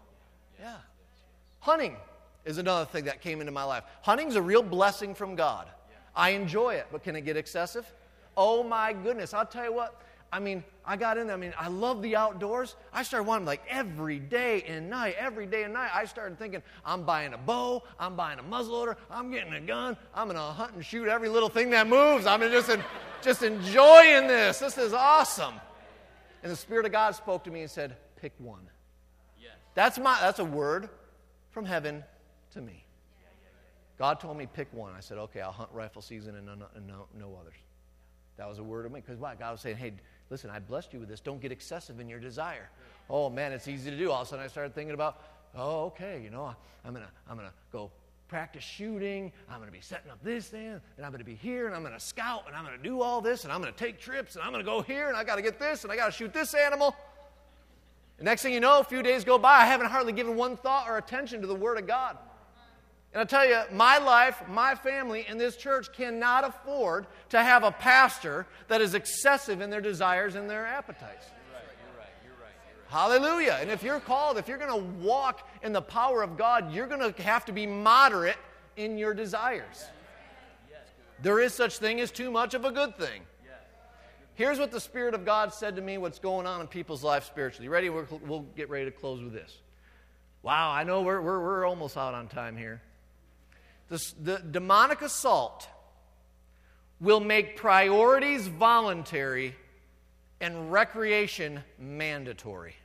Hunting is another thing that came into my life. Hunting's a real blessing from God. I enjoy it, but can it get excessive? Oh, my goodness. I'll tell you what. I got in there. I love the outdoors. I started wanting, like, every day and night, I started thinking, I'm buying a bow, I'm buying a muzzleloader, I'm getting a gun, I'm going to hunt and shoot every little thing that moves. Just enjoying this. This is awesome. And the Spirit of God spoke to me and said, pick one. Yes. That's a word from heaven to me. God told me pick one. I said, okay, I'll hunt rifle season and no others. That was a word of me. Because why? God was saying, hey, listen, I blessed you with this. Don't get excessive in your desire. Oh, man, it's easy to do. All of a sudden I started thinking about, oh, okay, I'm gonna go practice shooting. I'm going to be setting up this thing, and I'm going to be here, and I'm going to scout, and I'm going to do all this, and I'm going to take trips, and I'm going to go here, and I got to get this, and I got to shoot this animal. The next thing you know, a few days go by, I haven't hardly given one thought or attention to the Word of God. And I'll tell you, my life, my family, and this church cannot afford to have a pastor that is excessive in their desires and their appetites. You're right. Hallelujah. And if you're called, if you're going to walk in the power of God, you're going to have to be moderate in your desires. There is such thing as too much of a good thing. Here's what the Spirit of God said to me, what's going on in people's lives spiritually. Ready? We'll get ready to close with this. Wow, I know we're almost out on time here. The demonic assault will make priorities voluntary and recreation mandatory.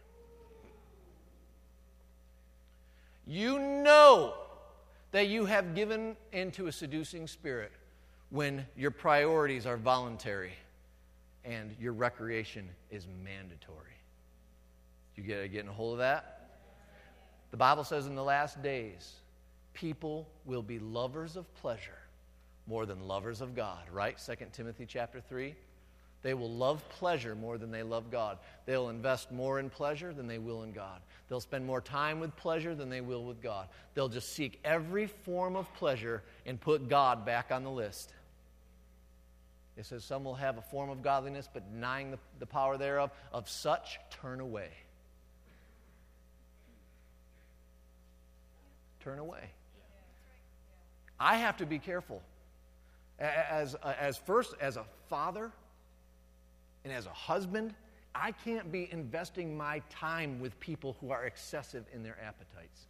You know that you have given into a seducing spirit when your priorities are voluntary and your recreation is mandatory. You getting a hold of that? The Bible says in the last days, people will be lovers of pleasure more than lovers of God, right? 2 Timothy chapter 3. They will love pleasure more than they love God. They'll invest more in pleasure than they will in God. They'll spend more time with pleasure than they will with God. They'll just seek every form of pleasure and put God back on the list. It says some will have a form of godliness, but denying the power thereof, of such turn away. Turn away. I have to be careful. As a father and as a husband, I can't be investing my time with people who are excessive in their appetites.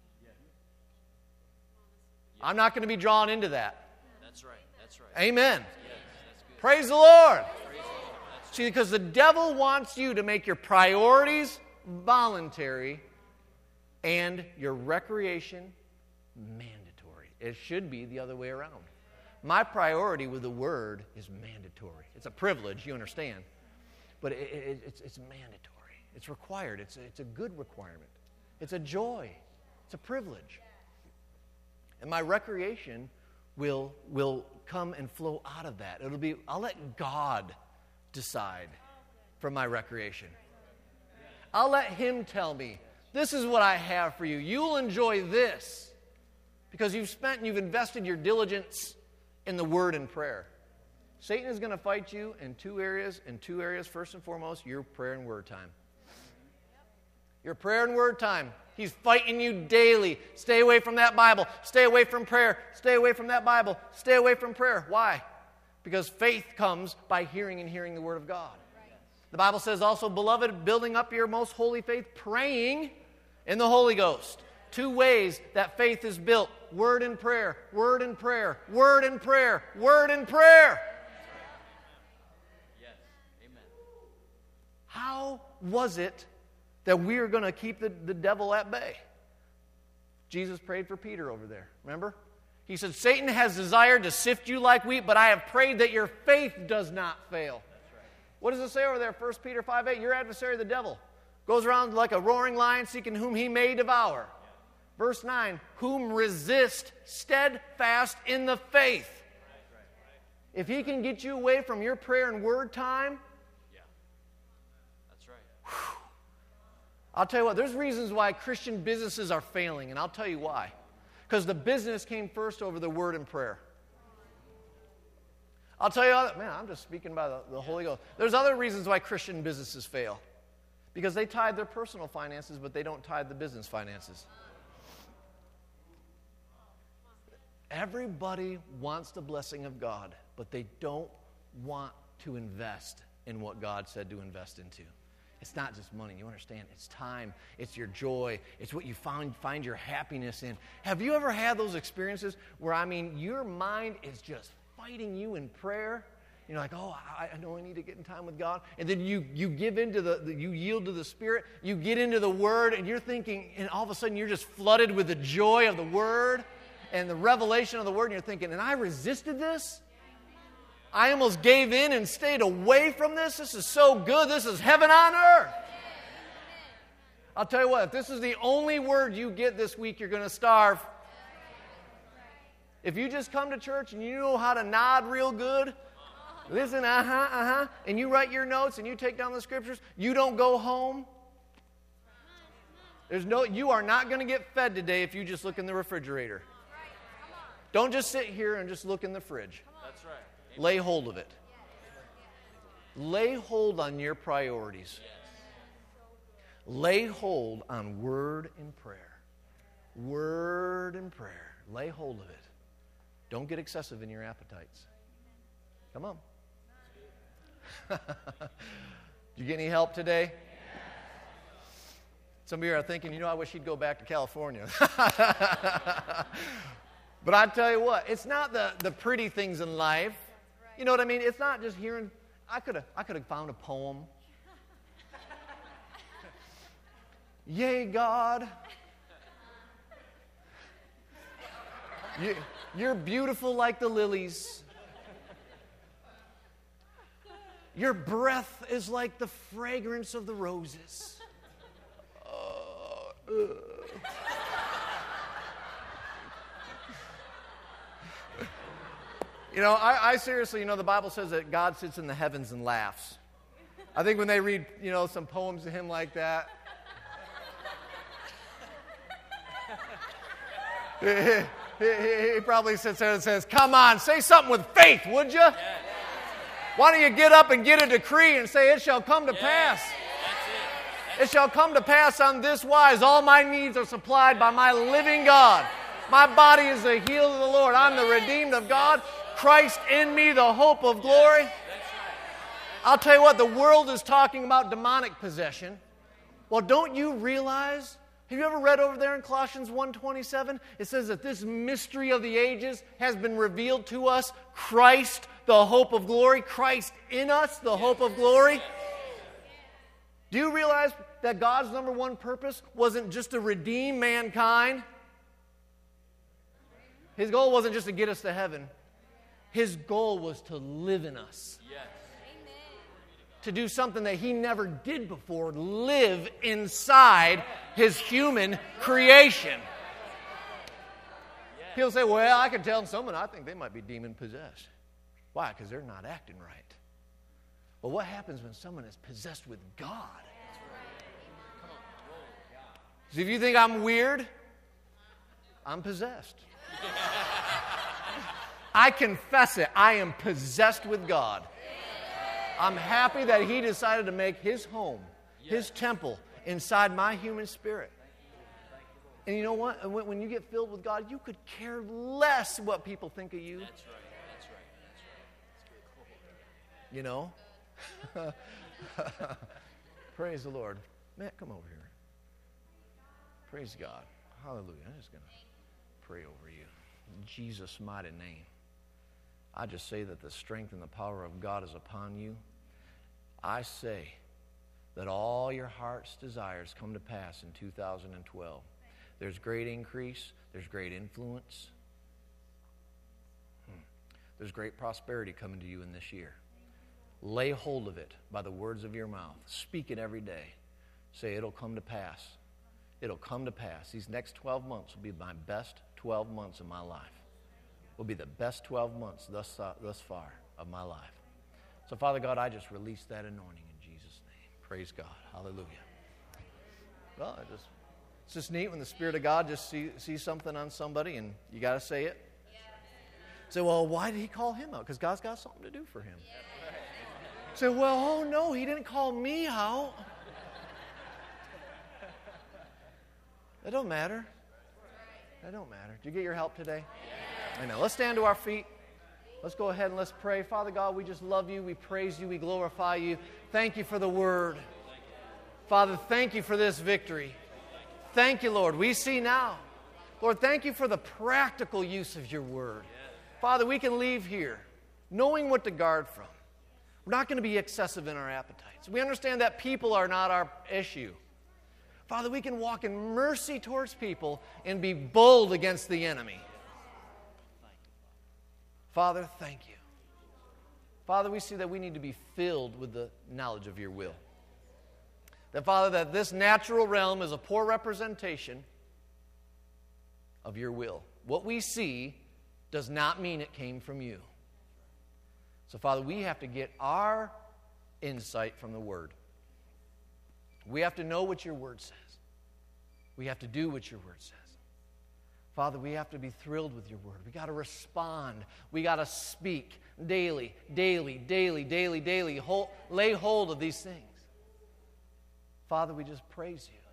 I'm not going to be drawn into that. That's right. Amen. Yes, that's good. Praise the Lord. Praise the Lord. See, because the devil wants you to make your priorities voluntary and your recreation mandatory. It should be the other way around. My priority with the Word is mandatory. It's a privilege, you understand. But it's mandatory. It's required. It's a good requirement. It's a joy. It's a privilege. And my recreation will come and flow out of that. I'll let God decide for my recreation. I'll let Him tell me, this is what I have for you. You'll enjoy this because you've invested your diligence in the Word and prayer. Satan is going to fight you in two areas. First and foremost, your prayer and word time. Your prayer and word time. He's fighting you daily. Stay away from that Bible. Stay away from prayer. Stay away from that Bible. Stay away from prayer. Why? Because faith comes by hearing and hearing the Word of God. The Bible says also, beloved, building up your most holy faith, praying in the Holy Ghost. Two ways that faith is built. Word and prayer. Word and prayer. Word and prayer. Word and prayer. Yes. Amen. How was it that we are going to keep the devil at bay? Jesus prayed for Peter over there. Remember? He said, Satan has desired to sift you like wheat, but I have prayed that your faith does not fail. That's right. What does it say over there? 1 Peter 5:8, your adversary, the devil, Goes around like a roaring lion seeking whom he may devour. Verse 9, whom resist steadfast in the faith. If he can get you away from your prayer and word time, That's right. I'll tell you what, there's reasons why Christian businesses are failing, and I'll tell you why. Because the business came first over the word and prayer. I'll tell you, man, I'm just speaking by the Holy Ghost. There's other reasons why Christian businesses fail. Because they tithe their personal finances, but they don't tithe the business finances. Everybody wants the blessing of God, but they don't want to invest in what God said to invest into. It's not just money, you understand. It's time, it's your joy, it's what you find your happiness in. Have you ever had those experiences where, your mind is just fighting you in prayer? You're like, oh, I know I need to get in time with God. And then you give into you yield to the Spirit, you get into the Word, and you're thinking, and all of a sudden you're just flooded with the joy of the Word and the revelation of the Word, and you're thinking, and I resisted this? I almost gave in and stayed away from this? This is so good. This is heaven on earth. I'll tell you what, if this is the only word you get this week, you're going to starve. If you just come to church and you know how to nod real good, listen, and you write your notes and you take down the scriptures, you don't go home. You are not going to get fed today if you just look in the refrigerator. Don't just sit here and just look in the fridge. That's right. Lay hold of it. Lay hold on your priorities. Lay hold on word and prayer. Word and prayer. Lay hold of it. Don't get excessive in your appetites. Come on. Did you get any help today? Some of you are thinking, I wish he'd go back to California. But I tell you what, it's not the pretty things in life. You know what I mean? It's not just hearing. I could have found a poem. Yea, God. You're beautiful like the lilies. Your breath is like the fragrance of the roses. I seriously, the Bible says that God sits in the heavens and laughs. I think when they read, some poems to him like that, he probably sits there and says, come on, say something with faith, would you? Why don't you get up and get a decree and say, it shall come to pass. It shall come to pass on this wise. All my needs are supplied by my living God. My body is the healed of the Lord. I'm the redeemed of God. Christ in me, the hope of glory. I'll tell you what, the world is talking about demonic possession. Well, don't you realize, have you ever read over there in Colossians 1:27? It says that this mystery of the ages has been revealed to us. Christ, the hope of glory. Christ in us, the hope of glory. Do you realize that God's number one purpose wasn't just to redeem mankind? His goal wasn't just to get us to heaven. His goal was to live in us. Yes. To do something that he never did before, live inside his human creation. People say, well, I can tell someone, I think they might be demon-possessed. Why? Because they're not acting right. Well, what happens when someone is possessed with God? So if you think I'm weird, I'm possessed. I confess it. I am possessed with God. I'm happy that he decided to make his home, his temple, inside my human spirit. And you know what? When you get filled with God, you could care less what people think of you. That's right. You know? Praise the Lord. Matt, come over here. Praise God. Hallelujah. I'm just going to pray over you. In Jesus' mighty name. I just say that the strength and the power of God is upon you. I say that all your heart's desires come to pass in 2012. There's great increase. There's great influence. There's great prosperity coming to you in this year. Lay hold of it by the words of your mouth. Speak it every day. Say, it'll come to pass. It'll come to pass. These next 12 months will be my best 12 months of my life. Will be the best 12 months thus far of my life. So, Father God, I just release that anointing in Jesus' name. Praise God. Hallelujah. Well, it's just neat when the Spirit of God just sees something on somebody and you got to say it. Say, well, why did he call him out? Because God's got something to do for him. Say, well, oh no, he didn't call me out. That don't matter. That don't matter. Did you get your help today? Amen. Let's stand to our feet. Let's go ahead and let's pray. Father God, we just love you. We praise you. We glorify you. Thank you for the word. Father, thank you for this victory. Thank you, Lord. We see now. Lord, thank you for the practical use of your word. Father, we can leave here knowing what to guard from. We're not going to be excessive in our appetites. We understand that people are not our issue. Father, we can walk in mercy towards people and be bold against the enemy. Father, thank you. Father, we see that we need to be filled with the knowledge of your will. That, Father, that this natural realm is a poor representation of your will. What we see does not mean it came from you. So, Father, we have to get our insight from the Word. We have to know what your Word says. We have to do what your Word says. Father, we have to be thrilled with your Word. We got to respond. We got to speak daily. Lay hold of these things. Father, we just praise you.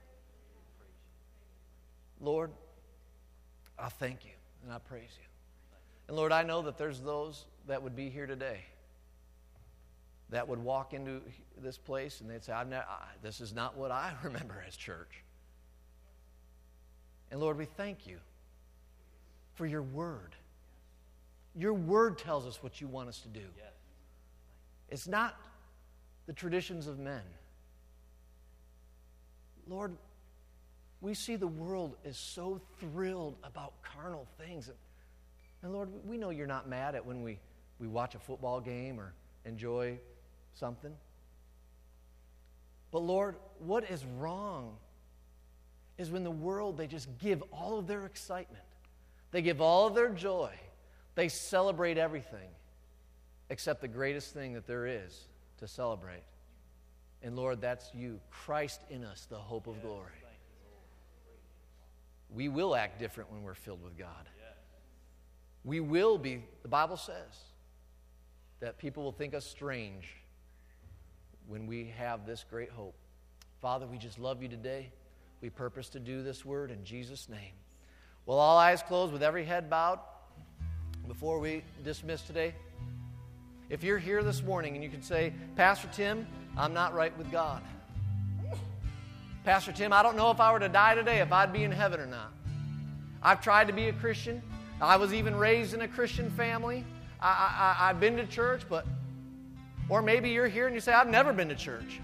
Lord, I thank you and I praise you. And Lord, I know that there's those that would be here today that would walk into this place and they'd say, this is not what I remember as church. And Lord, we thank you for your word. Your word tells us what you want us to do. It's not the traditions of men. Lord, we see the world is so thrilled about carnal things. And Lord, we know you're not mad at when we watch a football game or enjoy something. But Lord, what is wrong is when the world, they just give all of their excitement. They give all of their joy. They celebrate everything except the greatest thing that there is to celebrate. And Lord, that's you, Christ in us, the hope of glory. We will act different when we're filled with God. We will be, the Bible says, that people will think us strange when we have this great hope. Father, we just love you today. We purpose to do this word in Jesus' name. Well, all eyes closed with every head bowed before we dismiss today. If you're here this morning and you can say, Pastor Tim, I'm not right with God. Pastor Tim, I don't know if I were to die today if I'd be in heaven or not. I've tried to be a Christian. I was even raised in a Christian family. I've been to church, but... Or maybe you're here and you say, I've never been to church.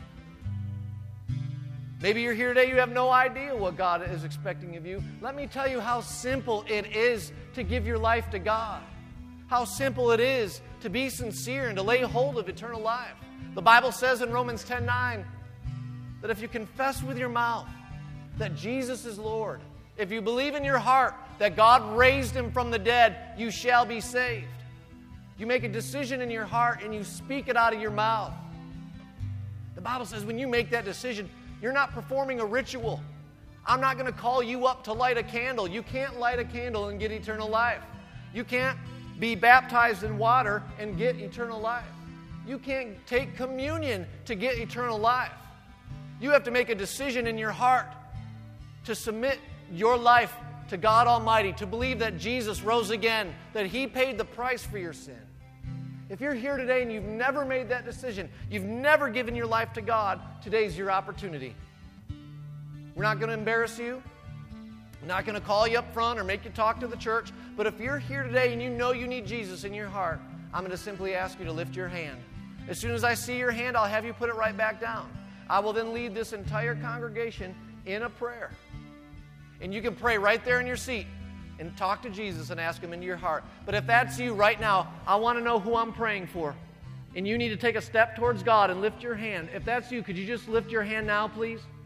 Maybe you're here today, you have no idea what God is expecting of you. Let me tell you how simple it is to give your life to God. How simple it is to be sincere and to lay hold of eternal life. The Bible says in Romans 10:9 that if you confess with your mouth that Jesus is Lord, if you believe in your heart that God raised him from the dead, you shall be saved. You make a decision in your heart and you speak it out of your mouth. The Bible says when you make that decision, you're not performing a ritual. I'm not going to call you up to light a candle. You can't light a candle and get eternal life. You can't be baptized in water and get eternal life. You can't take communion to get eternal life. You have to make a decision in your heart to submit your life to God Almighty, to believe that Jesus rose again, that He paid the price for your sin. If you're here today and you've never made that decision, you've never given your life to God, today's your opportunity. We're not going to embarrass you. We're not going to call you up front or make you talk to the church. But if you're here today and you know you need Jesus in your heart, I'm going to simply ask you to lift your hand. As soon as I see your hand, I'll have you put it right back down. I will then lead this entire congregation in a prayer. And you can pray right there in your seat and talk to Jesus and ask Him into your heart. But if that's you right now, I want to know who I'm praying for. And you need to take a step towards God and lift your hand. If that's you, could you just lift your hand now, please?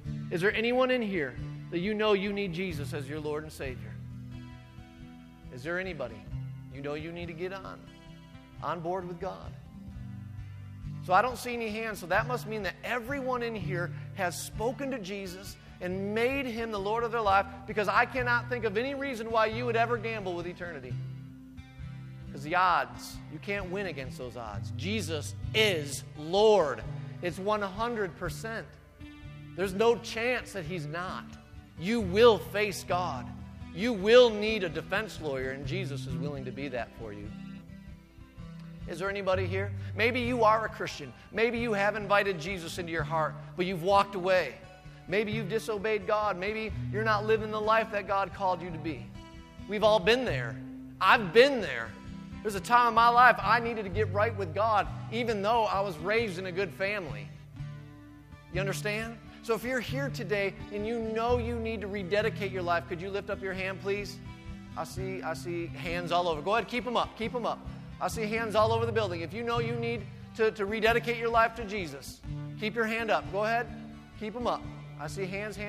Is there anyone in here that you know you need Jesus as your Lord and Savior? Is there anybody you know you need to get on board with God? So I don't see any hands, so that must mean that everyone in here has spoken to Jesus and made Him the Lord of their life, because I cannot think of any reason why you would ever gamble with eternity. Because the odds, you can't win against those odds. Jesus is Lord. It's 100%. There's no chance that He's not. You will face God. You will need a defense lawyer, and Jesus is willing to be that for you. Is there anybody here? Maybe you are a Christian. Maybe you have invited Jesus into your heart, but you've walked away. Maybe you've disobeyed God. Maybe you're not living the life that God called you to be. We've all been there. I've been there. There's a time in my life I needed to get right with God, even though I was raised in a good family. You understand? So if you're here today and you know you need to rededicate your life, could you lift up your hand, please? I see hands all over. Go ahead, keep them up. Keep them up. I see hands all over the building. If you know you need to rededicate your life to Jesus, keep your hand up. Go ahead. Keep them up. I see hands.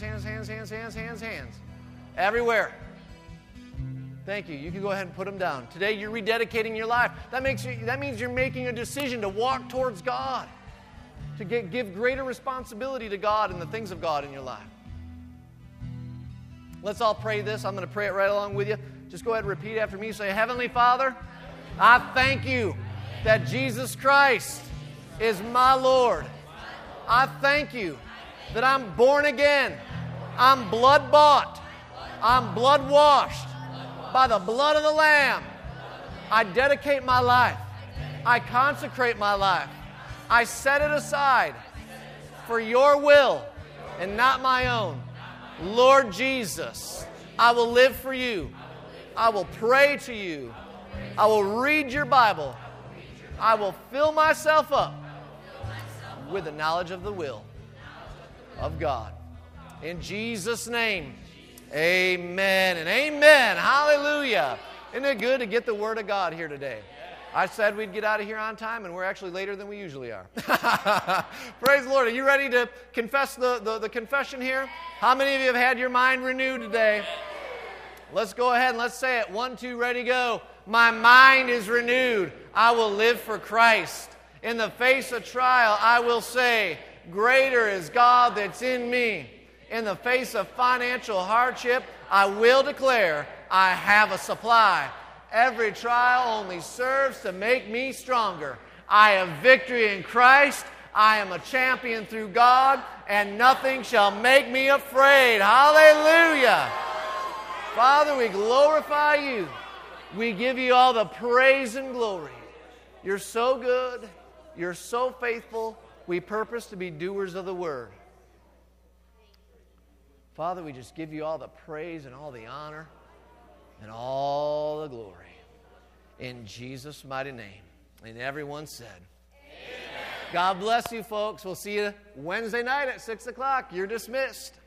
Everywhere. Thank you. You can go ahead and put them down. Today you're rededicating your life. That means you're making a decision to walk towards God, to give greater responsibility to God and the things of God in your life. Let's all pray this. I'm going to pray it right along with you. Just go ahead and repeat after me. Say, Heavenly Father, I thank you that Jesus Christ is my Lord. I thank you that I'm born again. I'm blood bought. I'm blood washed by the blood of the Lamb. I dedicate my life. I consecrate my life. I set it aside for your will and not my own. Lord Jesus, I will live for you. I will pray to you. I will read your Bible. I will fill myself up with the knowledge of the will of God. In Jesus' name, amen and amen. Hallelujah. Isn't it good to get the Word of God here today? I said we'd get out of here on time, and we're actually later than we usually are. Praise the Lord. Are you ready to confess the confession here? How many of you have had your mind renewed today? Let's go ahead and let's say it. 1, 2, ready, go. My mind is renewed. I will live for Christ. In the face of trial, I will say, greater is God that's in me. In the face of financial hardship, I will declare I have a supply. Every trial only serves to make me stronger. I have victory in Christ. I am a champion through God, and nothing shall make me afraid. Hallelujah. Father, we glorify you. We give you all the praise and glory. You're so good. You're so faithful. We purpose to be doers of the word. Father, we just give you all the praise and all the honor and all the glory. In Jesus' mighty name. And everyone said, amen. God bless you, folks. We'll see you Wednesday night at 6 o'clock. You're dismissed.